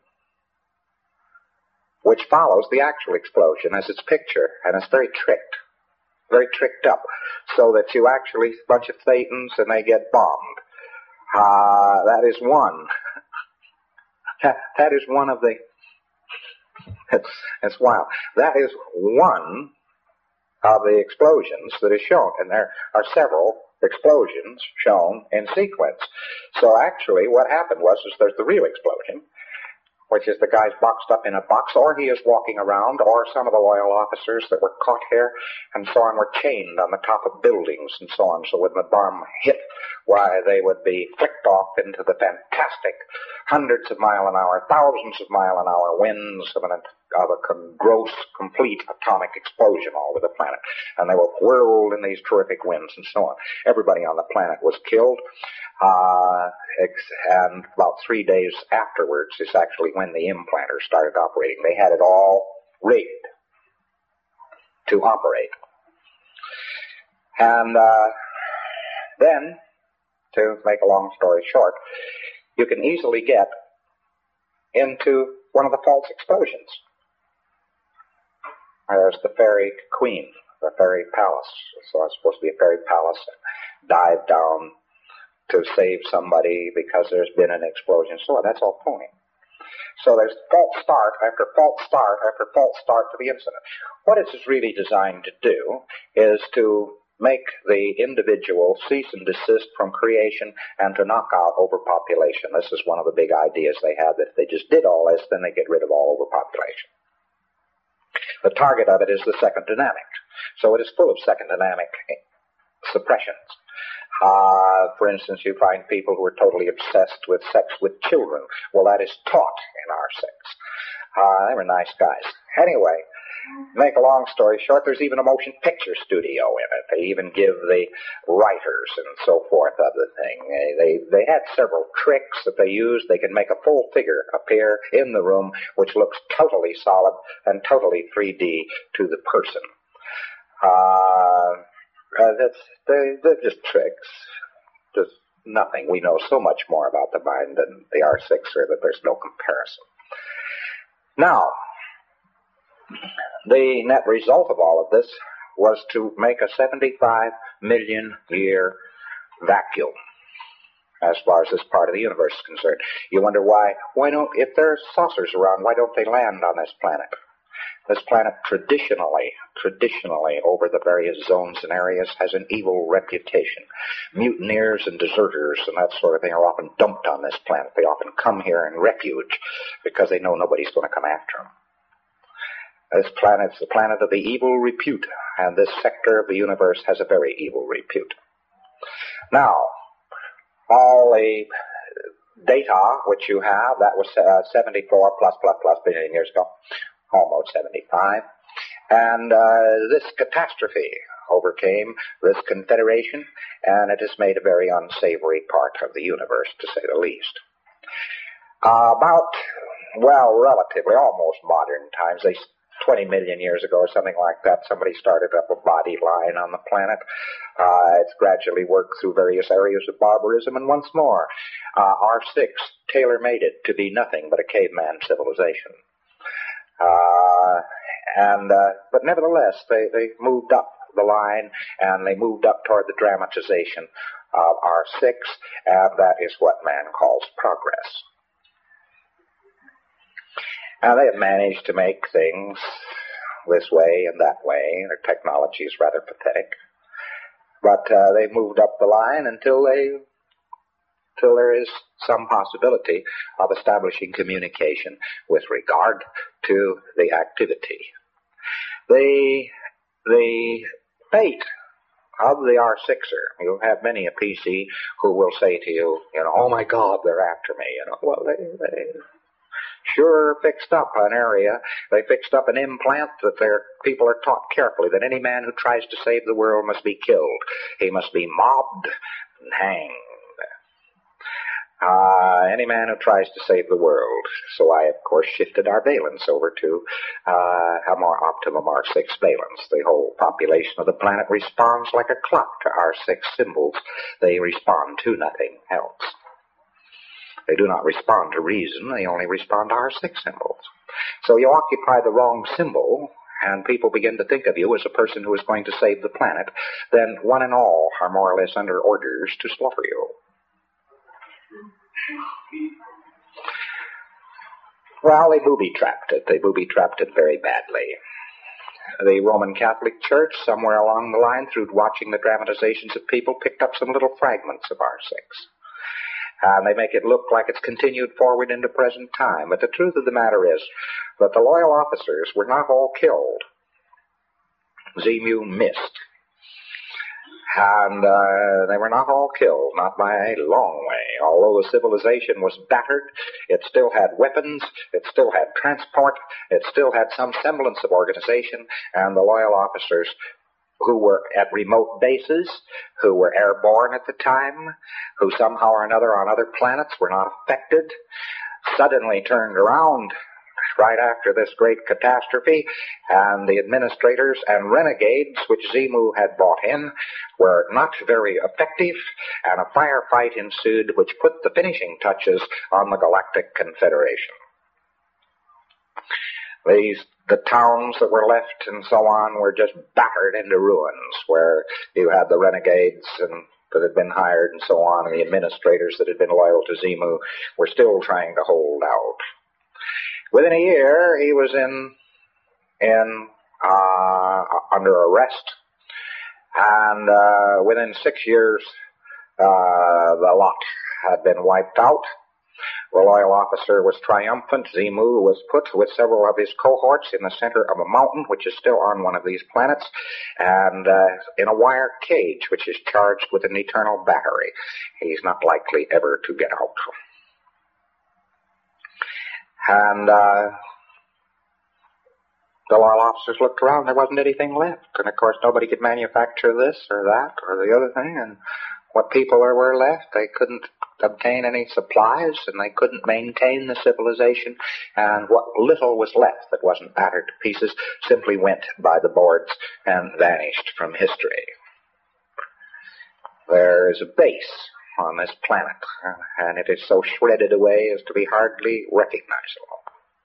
which follows the actual explosion as its picture, and it's very tricked, very tricked up, so that you actually, a bunch of Thetans, and they get bombed. Uh, that is one. that, that is one of the, it's, it's wild. That is one of the explosions that is shown, and there are several explosions shown in sequence. So actually what happened was is there's the real explosion, which is the guy's boxed up in a box, or he is walking around, or some of the loyal officers that were caught here and so on were chained on the top of buildings and so on, so when the bomb hit, why, they would be flicked off into the fantastic hundreds of mile an hour, thousands of mile an hour winds of, an, of a con- gross, complete atomic explosion all over the planet. And they were whirled in these terrific winds and so on. Everybody on the planet was killed. Uh, and about three days afterwards is actually when the implanter started operating. They had it all rigged to operate. And uh, then, to make a long story short, you can easily get into one of the false explosions. There's the fairy queen, the fairy palace. So it's supposed to be a fairy palace, and dive down to save somebody because there's been an explosion. So that's all phony. So there's false start after false start after false start to the incident. What it is really designed to do is to make the individual cease and desist from creation and to knock out overpopulation. This is one of the big ideas they have, that if they just did all this, then they get rid of all overpopulation. The target of it is the second dynamic. So it is full of second dynamic suppressions. Uh, for instance, you find people who are totally obsessed with sex with children. Well, that is taught in our sects. Uh, they were nice guys. Anyway, make a long story short, there's even a motion picture studio in it. They even give the writers and so forth of the thing. They, they, they had several tricks that they used. They can make a full figure appear in the room, which looks totally solid and totally three D to the person. Uh, uh, that's, they, they're just tricks. Just nothing. We know so much more about the mind than the R sixer that there's no comparison. Now, the net result of all of this was to make a seventy-five million year vacuum as far as this part of the universe is concerned. You wonder why, why don't, if there's saucers around, why don't they land on this planet? This planet traditionally, traditionally over the various zones and areas has an evil reputation. Mutineers and deserters and that sort of thing are often dumped on this planet. They often come here in refuge because they know nobody's going to come after them. This planet's the planet of the evil repute, and this sector of the universe has a very evil repute. Now, all the data which you have, that was uh, seventy-four plus plus plus billion years ago, almost seventy-five, and uh, this catastrophe overcame this confederation, and it has made a very unsavory part of the universe, to say the least. Uh, about, well, relatively, almost modern times, they twenty million years ago or something like that, somebody started up a body line on the planet. Uh, it's gradually worked through various areas of barbarism, and once more, uh, R six tailor-made it to be nothing but a caveman civilization. Uh, and, uh, but nevertheless, they, they moved up the line, and they moved up toward the dramatization of R six, and that is what man calls progress. Now, they have managed to make things this way and that way. Their technology is rather pathetic. But uh, they've moved up the line until they, until there is some possibility of establishing communication with regard to the activity. The, the fate of the R sixer, you'll have many a P C who will say to you, you know, oh my God, they're after me. You know, well, they, they sure fixed up an area. They fixed up an implant that their people are taught carefully that any man who tries to save the world must be killed. He must be mobbed and hanged. Uh, any man who tries to save the world. So I, of course, shifted our valence over to uh, a more optimum R six valence. The whole population of the planet responds like a clock to R six symbols. They respond to nothing else. They do not respond to reason. They only respond to R six symbols. So you occupy the wrong symbol, and people begin to think of you as a person who is going to save the planet, then one and all are more or less under orders to slaughter you. Well, they booby-trapped it. They booby-trapped it very badly. The Roman Catholic Church, somewhere along the line, through watching the dramatizations of people, picked up some little fragments of R six. And they make it look like it's continued forward into present time. But the truth of the matter is that the loyal officers were not all killed. Zemu missed. And uh, they were not all killed, not by a long way. Although the civilization was battered, it still had weapons, it still had transport, it still had some semblance of organization, and the loyal officers who were at remote bases, who were airborne at the time, who somehow or another on other planets were not affected, suddenly turned around right after this great catastrophe, and the administrators and renegades which Zemu had brought in were not very effective, and a firefight ensued which put the finishing touches on the Galactic Confederation. These, the towns that were left and so on were just battered into ruins, where you had the renegades and that had been hired and so on, and the administrators that had been loyal to Zemu were still trying to hold out. Within a year, he was in in uh, under arrest, and uh, within six years, uh, the lot had been wiped out. The loyal officer was triumphant. Zemu was put with several of his cohorts in the center of a mountain, which is still on one of these planets, and uh, in a wire cage, which is charged with an eternal battery. He's not likely ever to get out. And uh, the loyal officers looked around. There wasn't anything left. And, of course, nobody could manufacture this or that or the other thing. And what people there were left, they couldn't obtain any supplies, and they couldn't maintain the civilization. And what little was left that wasn't battered to pieces simply went by the boards and vanished from history. There is a base on this planet, and it is so shredded away as to be hardly recognizable.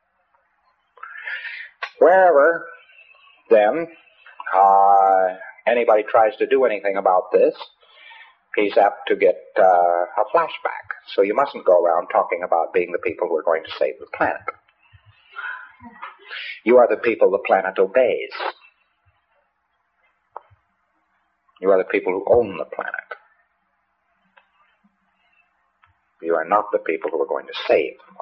Wherever, then, uh, anybody tries to do anything about this, he's apt to get uh, a flashback. So you mustn't go around talking about being the people who are going to save the planet. You are the people the planet obeys. You are the people who own the planet. You are not the people who are going to save the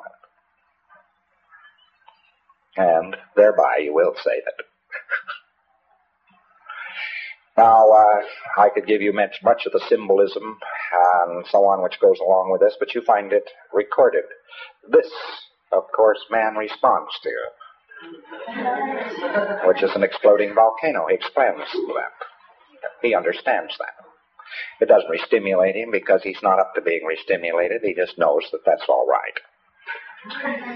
planet. And thereby you will save it. Now, uh, I could give you much, much of the symbolism and so on which goes along with this, but you find it recorded. This, of course, man responds to, which is an exploding volcano. He explains that. He understands that. It doesn't re-stimulate him because he's not up to being re-stimulated. He just knows that that's all right.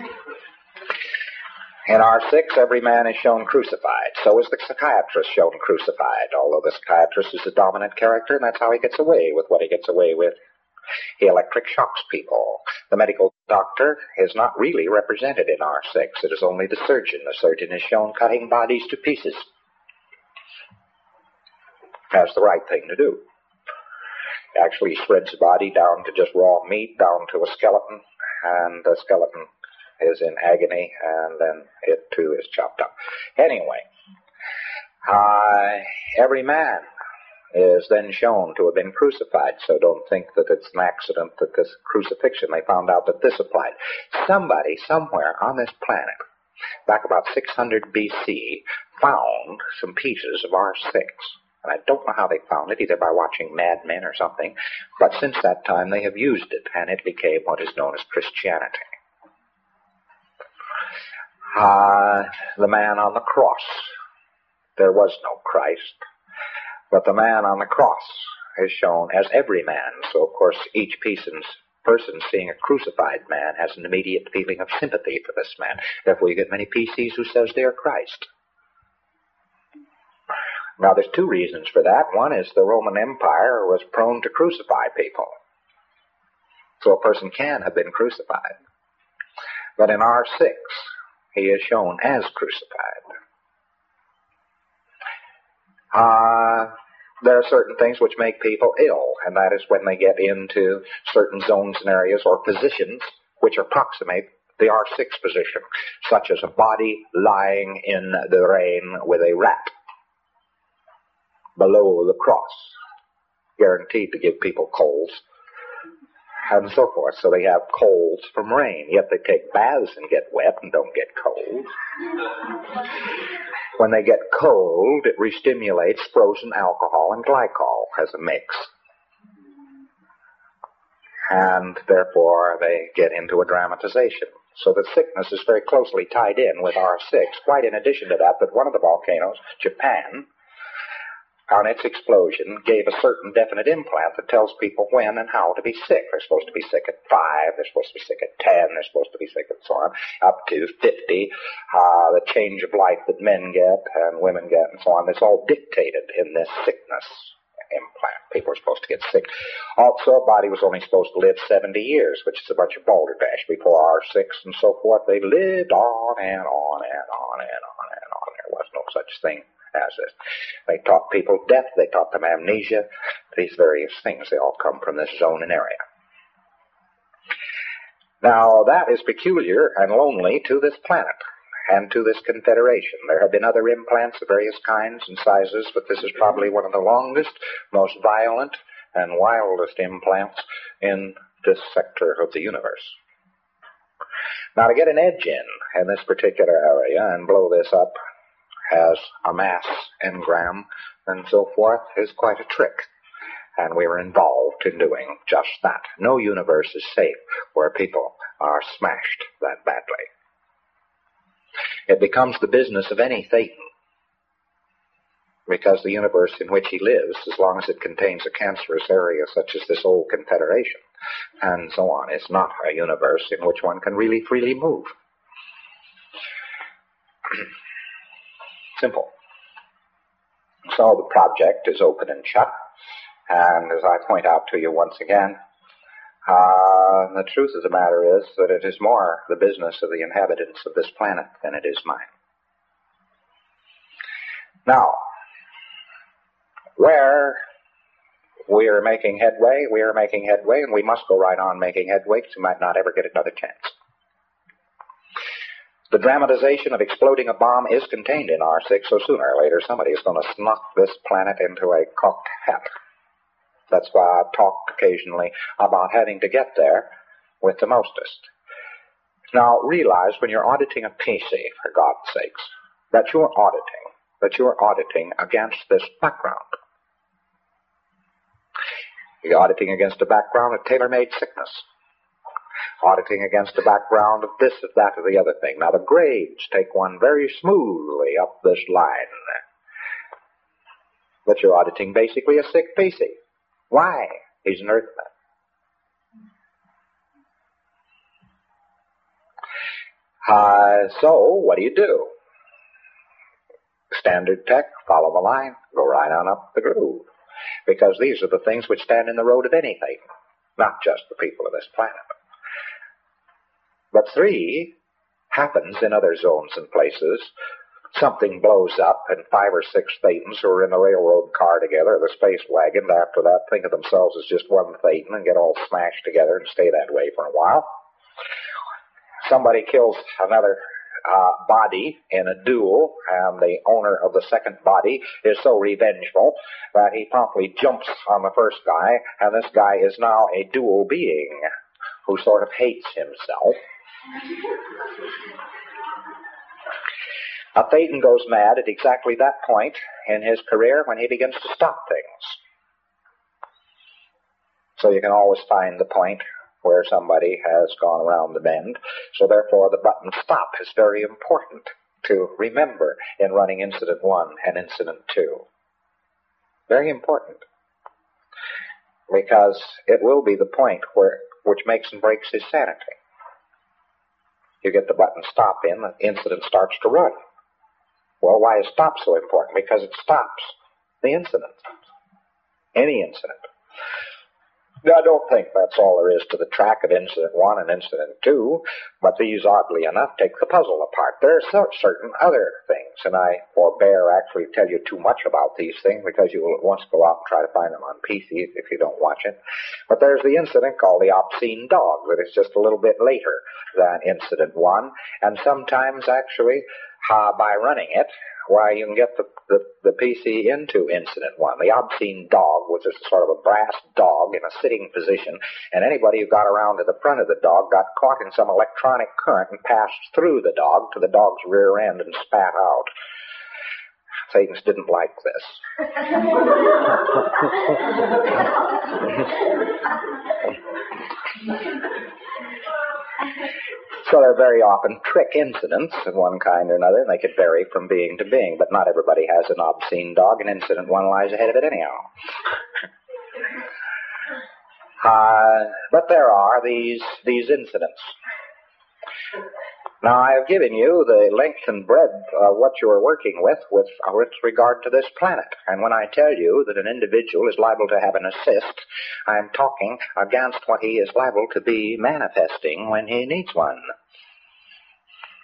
In R six, every man is shown crucified. So is the psychiatrist shown crucified, although the psychiatrist is the dominant character, and that's how he gets away with what he gets away with. He electric shocks people. The medical doctor is not really represented in R six. It is only the surgeon. The surgeon is shown cutting bodies to pieces. That's the right thing to do. Actually, he spreads the body down to just raw meat, down to a skeleton, and the skeleton is in agony, and then it too is chopped up. Anyway, uh, every man is then shown to have been crucified, so don't think that it's an accident that this crucifixion, they found out that this applied. Somebody, somewhere on this planet, back about six hundred B C, found some pieces of R six. And I don't know how they found it, either by watching Mad Men or something, but since that time they have used it, and it became what is known as Christianity. Uh, the man on the cross. There was no Christ, but the man on the cross is shown as every man. So, of course, each person seeing a crucified man has an immediate feeling of sympathy for this man. Therefore, you get many P Cs who says they are Christ. Now, there's two reasons for that. One is the Roman Empire was prone to crucify people. So a person can have been crucified. But in R six, he is shown as crucified. Uh, there are certain things which make people ill, and that is when they get into certain zones and areas or positions which approximate the R six position, such as a body lying in the rain with a rat below the cross, guaranteed to give people colds, and so forth. So they have colds from rain, yet they take baths and get wet and don't get cold. When they get cold, it re-stimulates frozen alcohol and glycol as a mix. And therefore they get into a dramatization. So the sickness is very closely tied in with R six. Quite in addition to that, but one of the volcanoes, Japan, on its explosion, gave a certain definite implant that tells people when and how to be sick. They're supposed to be sick at five, they're supposed to be sick at ten, they're supposed to be sick at so on, up to fifty. Uh, the change of life that men get and women get and so on, it's all dictated in this sickness implant. People are supposed to get sick. Also, a body was only supposed to live seventy years, which is a bunch of balderdash. Before R six and so forth, they lived on and on and on and on and on. There was no such thing as this. They taught people death, they taught them amnesia, these various things. They all come from this zone and area. Now, that is peculiar and lonely to this planet and to this confederation. There have been other implants of various kinds and sizes, but this is probably one of the longest, most violent, and wildest implants in this sector of the universe. Now, to get an edge in in this particular area and blow this up as a mass engram and so forth is quite a trick. And we were involved in doing just that. No universe is safe where people are smashed that badly. It becomes the business of any Thetan, because the universe in which he lives, as long as it contains a cancerous area such as this old confederation, and so on, is not a universe in which one can really freely move. Simple. So the project is open and shut. And as I point out to you once again, uh, the truth of the matter is that it is more the business of the inhabitants of this planet than it is mine. Now, where we are making headway, we are making headway, and we must go right on making headway because we might not ever get another chance. The dramatization of exploding a bomb is contained in R six, so sooner or later somebody is going to snuff this planet into a cocked hat. That's why I talk occasionally about having to get there with the mostest. Now, realize when you're auditing a P C, for God's sakes, that you're auditing, that you're auditing against this background. You're auditing against a background of tailor-made sickness. Auditing against a background of this, of that, or the other thing. Now, the grades take one very smoothly up this line. But you're auditing basically a sick P C. Why? He's an Earthman. Uh, so, what do you do? Standard tech, follow the line, go right on up the groove. Because these are the things which stand in the road of anything, not just the people of this planet. But three happens in other zones and places. Something blows up, and five or six Thetans who are in the railroad car together, the space wagon, after that, think of themselves as just one Thetan and get all smashed together and stay that way for a while. Somebody kills another uh, body in a duel, and the owner of the second body is so revengeful that he promptly jumps on the first guy, and this guy is now a dual being who sort of hates himself. A Thetan goes mad at exactly that point in his career when he begins to stop things. So you can always find the point where somebody has gone around the bend. So therefore the button stop is very important to remember in running incident one and incident two. Very important. Because it will be the point where which makes and breaks his sanity. You get the button stop in, the incident starts to run. Well, why is stop so important? Because it stops the incident. Any incident. Now, I don't think that's all there is to the track of incident one and incident two, but these, oddly enough, take the puzzle apart. There are certain other things, and I forbear actually tell you too much about these things because you will at once go out and try to find them on P C if you don't watch it. But there's the incident called the obscene dog that is just a little bit later than incident one, and sometimes actually uh, by running it, why, you can get the, the, the P C into incident one. The obscene dog was a sort of a brass dog in a sitting position, and anybody who got around to the front of the dog got caught in some electronic current and passed through the dog to the dog's rear end and spat out. Thetans didn't like this. So they're very often trick incidents of one kind or another, and they could vary from being to being, but not everybody has an obscene dog, and incident one lies ahead of it anyhow. uh, but there are these, these incidents. Now, I have given you the length and breadth of what you are working with, with with regard to this planet. And when I tell you that an individual is liable to have an assist, I am talking against what he is liable to be manifesting when he needs one.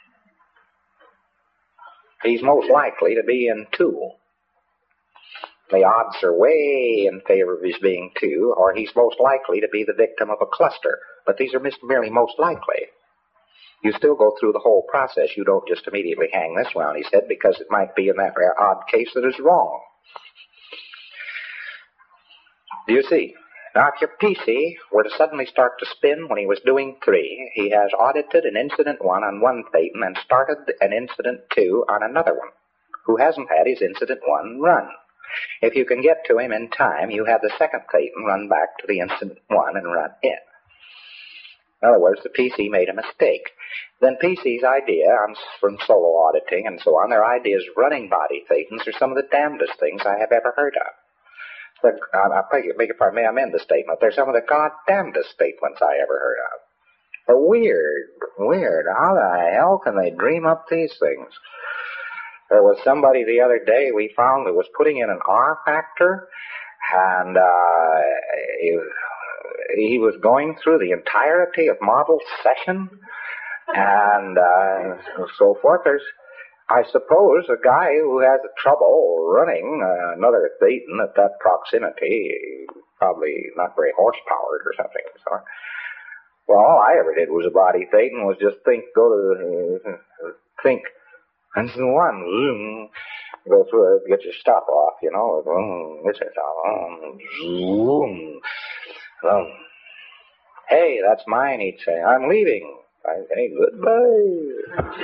He's most likely to be in two. The odds are way in favor of his being two, or he's most likely to be the victim of a cluster. But these are merely most likely. You still go through the whole process. You don't just immediately hang this round his head because it might be in that rare odd case that is wrong. Do you see? Now, if your P C were to suddenly start to spin when he was doing three, he has audited an incident one on one Phaeton and started an incident two on another one, who hasn't had his incident one run. If you can get to him in time, you have the second Phaeton run back to the incident one and run it. In other words, the P C made a mistake. Then P C's idea, on, from solo auditing and so on, their ideas of running body Phaetons are some of the damnedest things I have ever heard of. The, I beg your pardon, may I amend the statement? They're some of the goddamnedest statements I ever heard of. But weird, weird. How the hell can they dream up these things? There was somebody the other day we found that was putting in an R factor, and uh, he, he was going through the entirety of model session, and uh, so forth. There's, I suppose, a guy who has trouble running uh, another Phaeton at that proximity, probably not very horse-powered or something. So, well, all I ever did was a body Phaeton was just think, go to the, uh, think, and so one, zoom, go through it, get your stop off, you know, boom, get your stop off, zoom, zoom. Hey, that's mine, he'd say. I'm leaving. I say goodbye.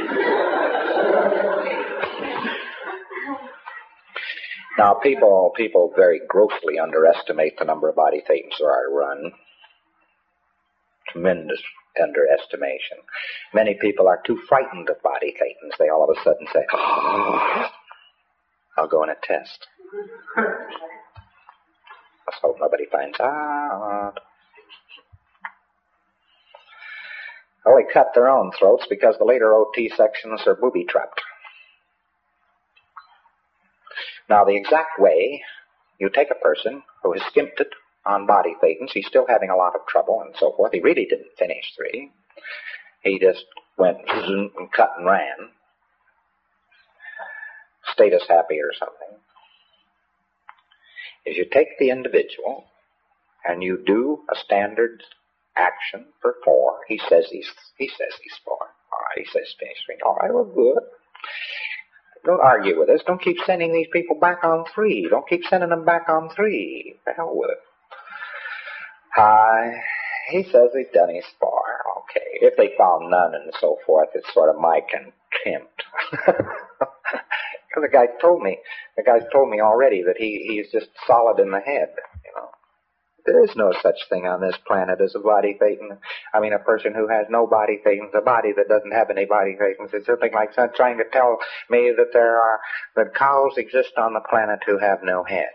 Now, people people very grossly underestimate the number of body Phaetons there are to run. Tremendous underestimation. Many people are too frightened of body Phaetons. They all of a sudden say, oh, I'll go in a test. Let's hope nobody finds out. Well, they cut their own throats because the later O T sections are booby-trapped. Now, the exact way you take a person who has skimped it on body Phaetons, he's still having a lot of trouble and so forth. He really didn't finish three. He just went and cut and ran. Status happy or something. Is you take the individual and you do a standard action for four. He says he's he says he's four. All right, he says finish three. All right, well, good. Don't argue with us. Don't keep sending these people back on three. Don't keep sending them back on three. The hell with it. Uh, he says he's done his four. Okay. If they found none and so forth, it's sort of my contempt. Because the guy told me, the guy's told me already that he, he's just solid in the head, you know. There is no such thing on this planet as a body Phaeton. I mean, a person who has no body Phaetons, a body that doesn't have any body Phaetons. It's something like trying to tell me that there are, that cows exist on the planet who have no heads.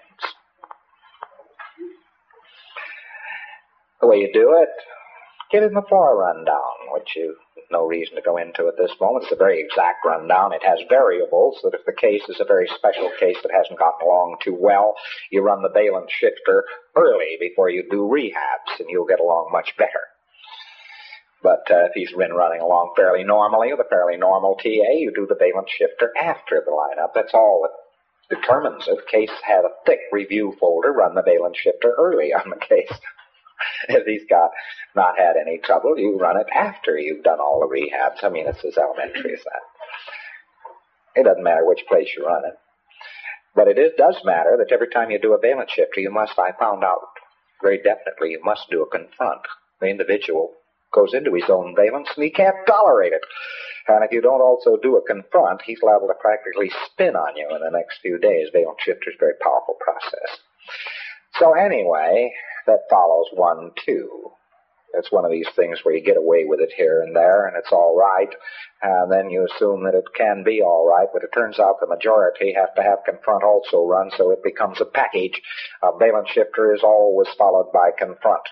The way you do it, give him a floor rundown, which you no reason to go into at this moment. It's a very exact rundown. It has variables that if the case is a very special case that hasn't gotten along too well, you run the valence shifter early before you do rehabs, and you'll get along much better. But uh, if he's been running along fairly normally with a fairly normal T A, you do the valence shifter after the lineup. That's all that determines it. Case had a thick review folder, run the valence shifter early on the case. If he's got not had any trouble, you run it after you've done all the rehabs. I mean, it's as elementary as that. It doesn't matter which place you run it. But it is, does matter that every time you do a valence shifter, you must, I found out very definitely, you must do a confront. The individual goes into his own valence and he can't tolerate it. And if you don't also do a confront, he's liable to practically spin on you in the next few days. Valence shifter is a very powerful process. So anyway, that follows one, two. It's one of these things where you get away with it here and there, and it's all right, and then you assume that it can be all right, but it turns out the majority have to have confront also run, so it becomes a package. A valence shifter is always followed by confront.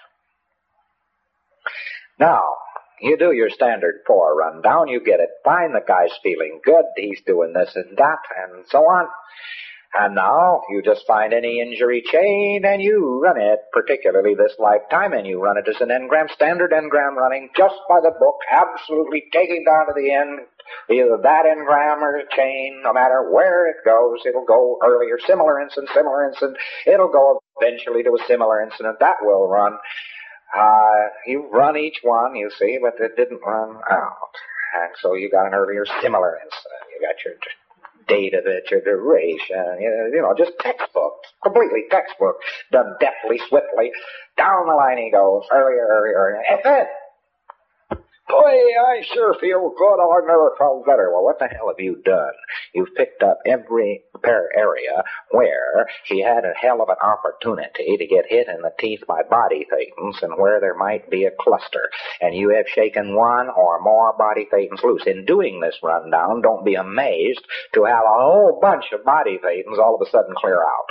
Now, you do your standard four rundown, you get it fine, the guy's feeling good, he's doing this and that, and so on. And now, you just find any injury chain and you run it, particularly this lifetime, and you run it as an engram, standard engram running, just by the book, absolutely taking down to the end, Either that engram or chain, no matter where it goes, it'll go earlier, similar incident, similar incident. It'll go eventually to a similar incident. That will run. Uh, you run each one, you see, but it didn't run out. And so you got an earlier similar incident. You got your date of it, your duration, you know, just textbook, completely textbook, done deftly, swiftly. Down the line he goes, earlier, earlier, earlier. And then, boy, I sure feel good. Oh, I've never felt better. Well, what the hell have you done? You've picked up every area where he had a hell of an opportunity to get hit in the teeth by body thetans and where there might be a cluster. And you have shaken one or more body thetans loose. In doing this rundown, don't be amazed to have a whole bunch of body thetans all of a sudden clear out.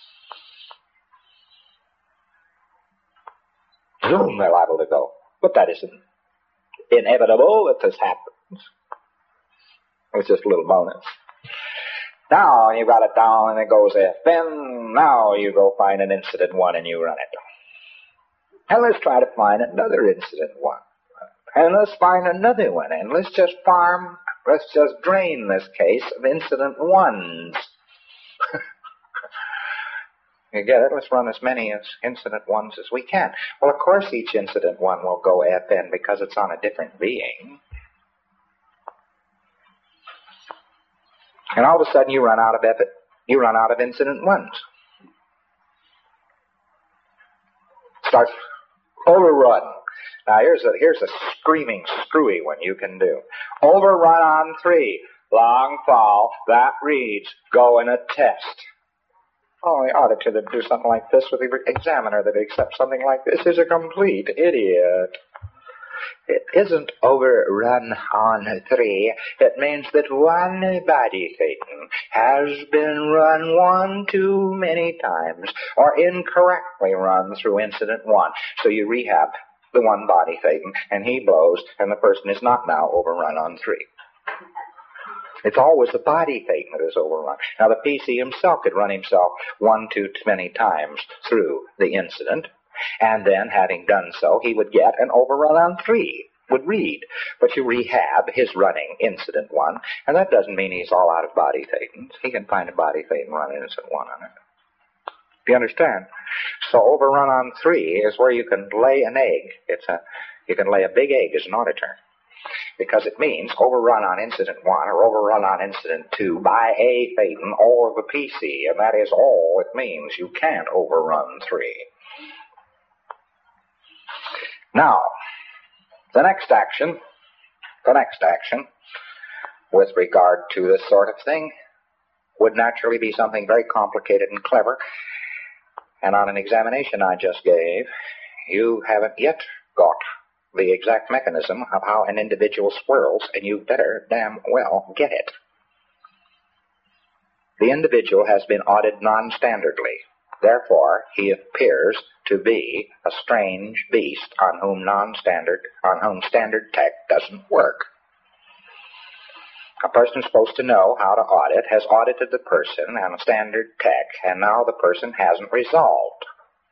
Zoom, they're liable to go. But that isn't inevitable that this happens. It's just a little bonus. Now you got it down and it goes F. Then now you go find an incident one and you run it. And let's try to find another incident one. And let's find another one. And let's just farm, let's just drain this case of incident ones. You get it? Let's run as many as incident ones as we can. Well, of course, each incident one will go F N because it's on a different being. And all of a sudden, you run out of F, you run out of incident ones. Starts overrun. Now, here's a here's a screaming, screwy one you can do. Overrun on three. Long fall. That reads. Go in a test. Oh, the auditor that do something like this with the examiner that accepts something like this is a complete idiot. It isn't overrun on three. It means that one body thetan has been run one too many times or incorrectly run through incident one. So you rehab the one body thetan and he blows and the person is not now overrun on three. It's always the body thetan that is overrun. Now, the P C himself could run himself one too many times through the incident, and then, having done so, he would get an overrun on three, would read. But you rehab his running incident one, and that doesn't mean he's all out of body thetans. He can find a body thetan run incident one on it. Do you understand? So overrun on three is where you can lay an egg. It's a, you can lay a big egg as an auditor. Because it means overrun on incident one or overrun on incident two by a thetan or the P C, and that is all it means. You can't overrun three. Now, the next action, the next action, with regard to this sort of thing, would naturally be something very complicated and clever, and on an examination I just gave, you haven't yet got the exact mechanism of how an individual swirls, and you better damn well get it. The individual has been audited non-standardly. Therefore, he appears to be a strange beast on whom non-standard, on whom standard tech doesn't work. A person supposed to know how to audit has audited the person on standard tech, and now the person hasn't resolved.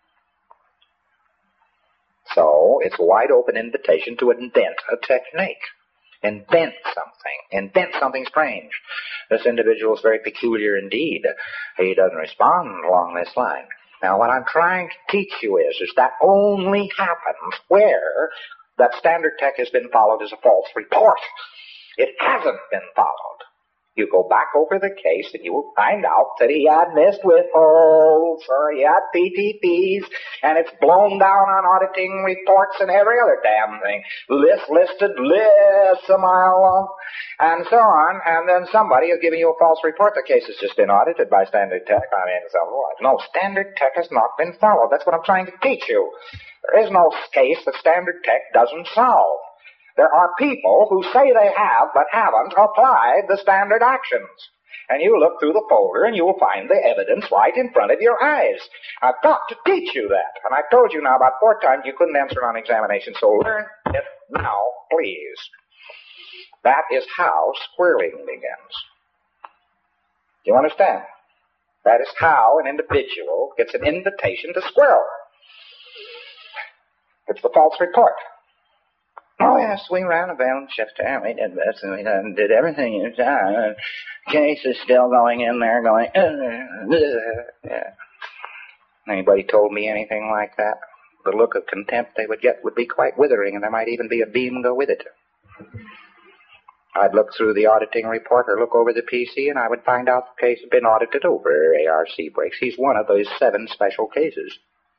So, it's a wide open invitation to invent a technique. Invent something. Invent something strange. This individual is very peculiar indeed. He doesn't respond along this line. Now, what I'm trying to teach you is, is that only happens where that standard tech has been followed as a false report. It hasn't been followed. You go back over the case and you will find out that he had missed withholds or he had P T Ps and it's blown down on auditing reports and every other damn thing. List listed, lists a mile long, and so on. And then somebody is giving you a false report. The case has just been audited by standard tech. I mean, so what? No, standard tech has not been followed. That's what I'm trying to teach you. There is no case that standard tech doesn't solve. There are people who say they have, but haven't applied the standard actions. And you look through the folder and you will find the evidence right in front of your eyes. I've got to teach you that. And I've told you now about four times you couldn't answer on examination, so learn it now, please. That is how squirreling begins. Do you understand? That is how an individual gets an invitation to squirrel. It's the false report. Oh, yes, we ran a Bell and Shifter, and we did this, and we done, did everything you done, and case is still going in there, going, uh, uh, yeah. Anybody told me anything like that, the look of contempt they would get would be quite withering, and there might even be a beam go with it. I'd look through the auditing report or look over the P C, and I would find out the case had been audited over. A R C breaks. He's one of those seven special cases.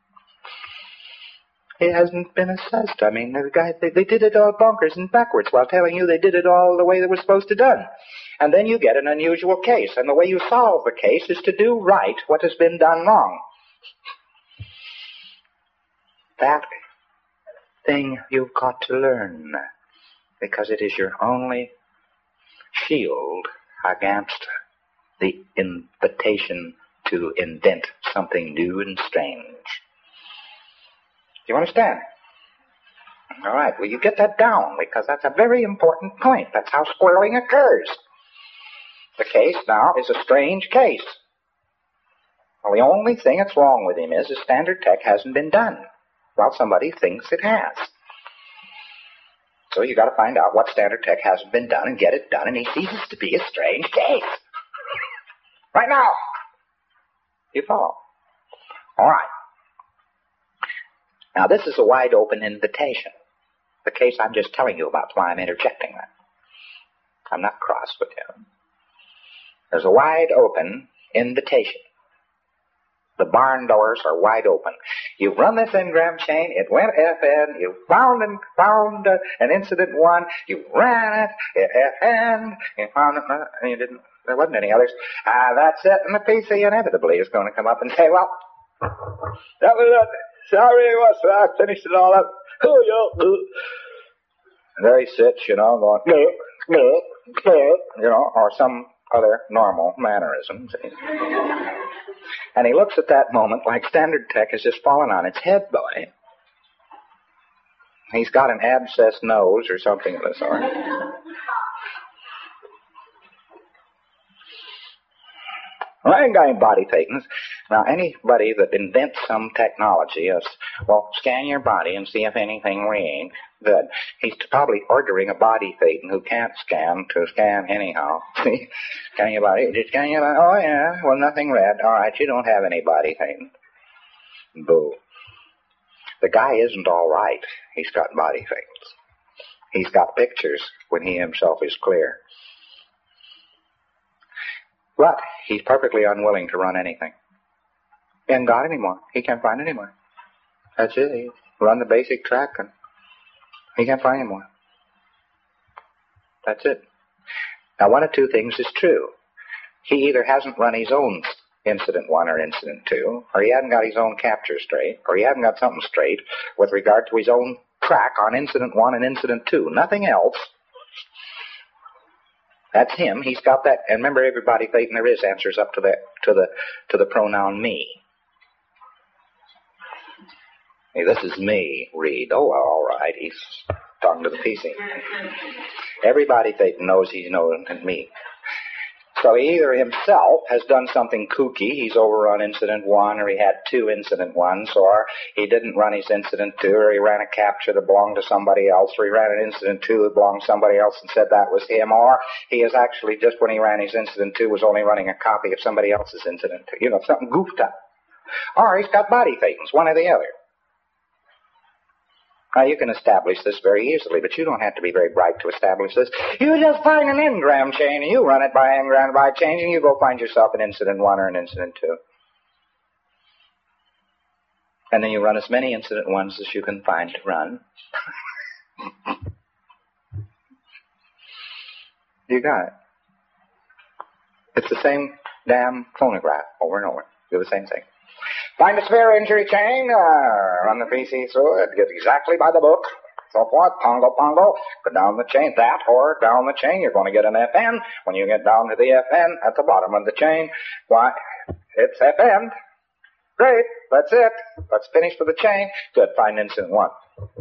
It hasn't been assessed. I mean, the guy, they, they did it all bonkers and backwards while telling you they did it all the way they were supposed to done. And then you get an unusual case, and the way you solve the case is to do right what has been done wrong. That thing you've got to learn, because it is your only shield against the invitation to invent something new and strange. Do you understand? All right, well, you get that down, because that's a very important point. That's how squirreling occurs. The case now is a strange case. Well, the only thing that's wrong with him is the standard tech hasn't been done. Well, somebody thinks it has. So you got to find out what standard tech hasn't been done and get it done, and he ceases to be a strange case. Right now. You follow? All right. Now, this is a wide open invitation. The case I'm just telling you about, why I'm interjecting that. I'm not cross with him. There's a wide open invitation. The barn doors are wide open. You've run this engram chain, it went F N, you found and found uh, an incident one, you ran it, it F N, you found it, uh, you didn't, there wasn't any others. Uh, that's it, and the P C inevitably is going to come up and say, well, that was it. Sorry, what's that? Finished it all up. Oh, yeah. And there he sits, you know, going, no, no, no, you know, or some other normal mannerism. And he looks at that moment like standard tech has just fallen on its head, boy. He's got an abscessed nose or something of the sort. Well, I ain't got any body thetans. Now, anybody that invents some technology is, well, scan your body and see if anything ain't good. He's probably ordering a body thetan who can't scan to scan anyhow. See? Scan your body. Just scan your body. Oh, yeah. Well, nothing red. All right, you don't have any body thetan. Boo. The guy isn't all right. He's got body thetans. He's got pictures when he himself is clear. But he's perfectly unwilling to run anything. He hasn't got any more. He can't find any more. That's it. He run the basic track and he can't find any more. That's it. Now, one of two things is true. He either hasn't run his own incident one or incident two, or he hasn't got his own capture straight, or he hasn't got something straight with regard to his own track on incident one and incident two. Nothing else. That's him. He's got that. And remember, everybody thinking there is answers up to the to the to the pronoun me. Hey, this is me, Reed. Oh, well, all right. He's talking to the P C. Everybody thinking knows he's knowing me. So he either himself has done something kooky, he's overrun incident one, or he had two incident ones, or he didn't run his incident two, or he ran a capture that belonged to somebody else, or he ran an incident two that belonged to somebody else and said that was him, or he is actually, just when he ran his incident two, was only running a copy of somebody else's incident two. You know, something goofed up. Or he's got body thetans, one or the other. Now, you can establish this very easily, but you don't have to be very bright to establish this. You just find an engram chain, and you run it by engram by chain, and you go find yourself an incident one or an incident two. And then you run as many incident ones as you can find to run. You got it. It's the same damn phonograph over and over. Do the same thing. Find a sphere injury chain, uh, run the P C through it, get exactly by the book, so forth, pongo, pongo, go down the chain, that or down the chain, you're going to get an F N. When you get down to the F N at the bottom of the chain, why, it's F N. Great, that's it. Let's finish with the chain. Good, find incident one.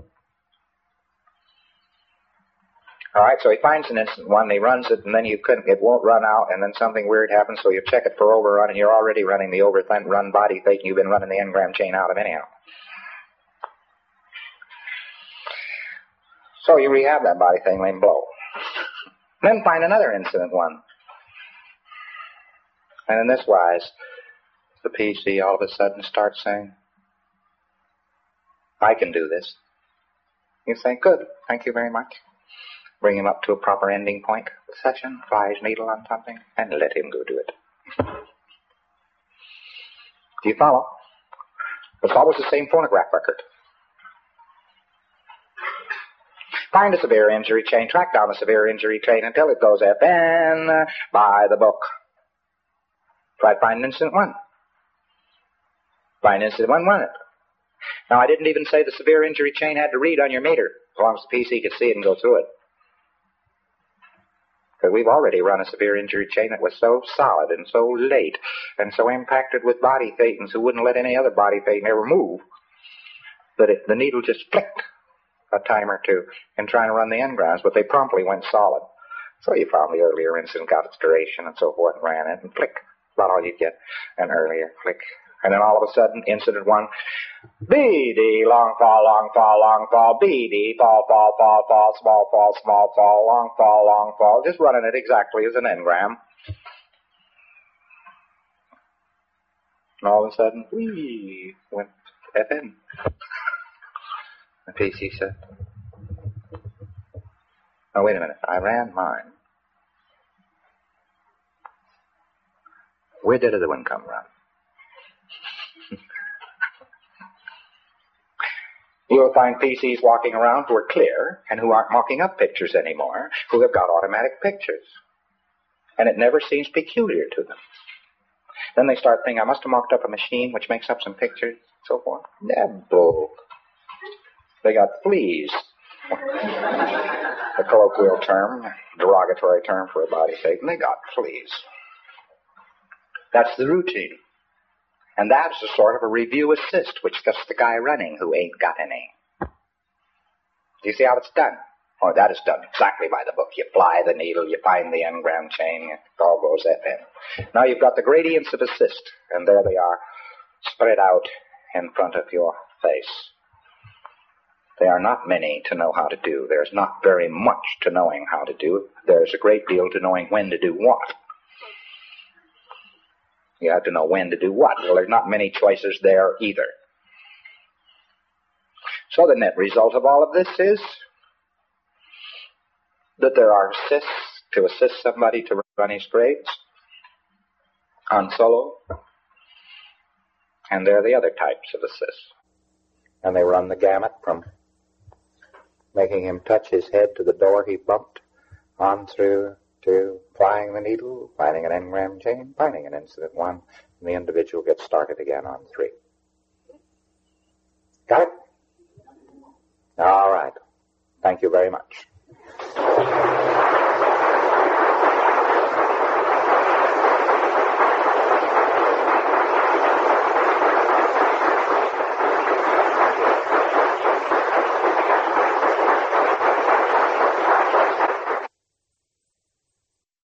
All right, so he finds an incident one, he runs it, and then you couldn't, it won't run out, and then something weird happens, so you check it for overrun, and you're already running the overrun body fate, and you've been running the engram chain out of anyhow. So you rehab that body thing, let him blow. Then find another incident one. And in this wise, the P C all of a sudden starts saying, I can do this. You say, good, thank you very much. Bring him up to a proper ending point of the session, fly his needle on something, and let him go do it. Do you follow? It's always the same phonograph record. Find a severe injury chain, track down the severe injury chain until it goes F N, buy the book. Try to find incident one. Find incident one, run it. Now, I didn't even say the severe injury chain had to read on your meter, as long as the P C could see it and go through it. Because we've already run a severe injury chain that was so solid and so late and so impacted with body thetans who wouldn't let any other body thetan ever move that it, the needle just flicked a time or two in trying to run the engrams, but they promptly went solid. So you found the earlier incident, got its duration and so forth, and ran it, and flick. About all you get. An earlier flick. And then all of a sudden, incident one, B D, long fall, long fall, long fall, B D, fall, fall, fall, fall, small fall, small fall, long fall, long fall, just running it exactly as an engram. And all of a sudden, whee, went F N. The P C said, oh, wait a minute, I ran mine. Where did the other one come from? You'll find P Cs walking around who are clear and who aren't mocking up pictures anymore, who have got automatic pictures. And it never seems peculiar to them. Then they start thinking, I must have mocked up a machine which makes up some pictures, and so forth. Nebble. They got fleas. The colloquial term, derogatory term for a body thetan. They got fleas. That's the routine. And that's a sort of a review assist, which gets the guy running who ain't got any. Do you see how it's done? Oh, that is done exactly by the book. You fly the needle, you find the engram chain, it all goes F N. Now you've got the gradients of assist, and there they are, spread out in front of your face. They are not many to know how to do. There's not very much to knowing how to do. There's a great deal to knowing when to do what. You have to know when to do what. Well, there's not many choices there either. So the net result of all of this is that there are assists to assist somebody to run his grades on solo, and there are the other types of assists. And they run the gamut from making him touch his head to the door he bumped on through to flying the needle, finding an engram chain, finding an incident one, and the individual gets started again on three. Got it? All right. Thank you very much.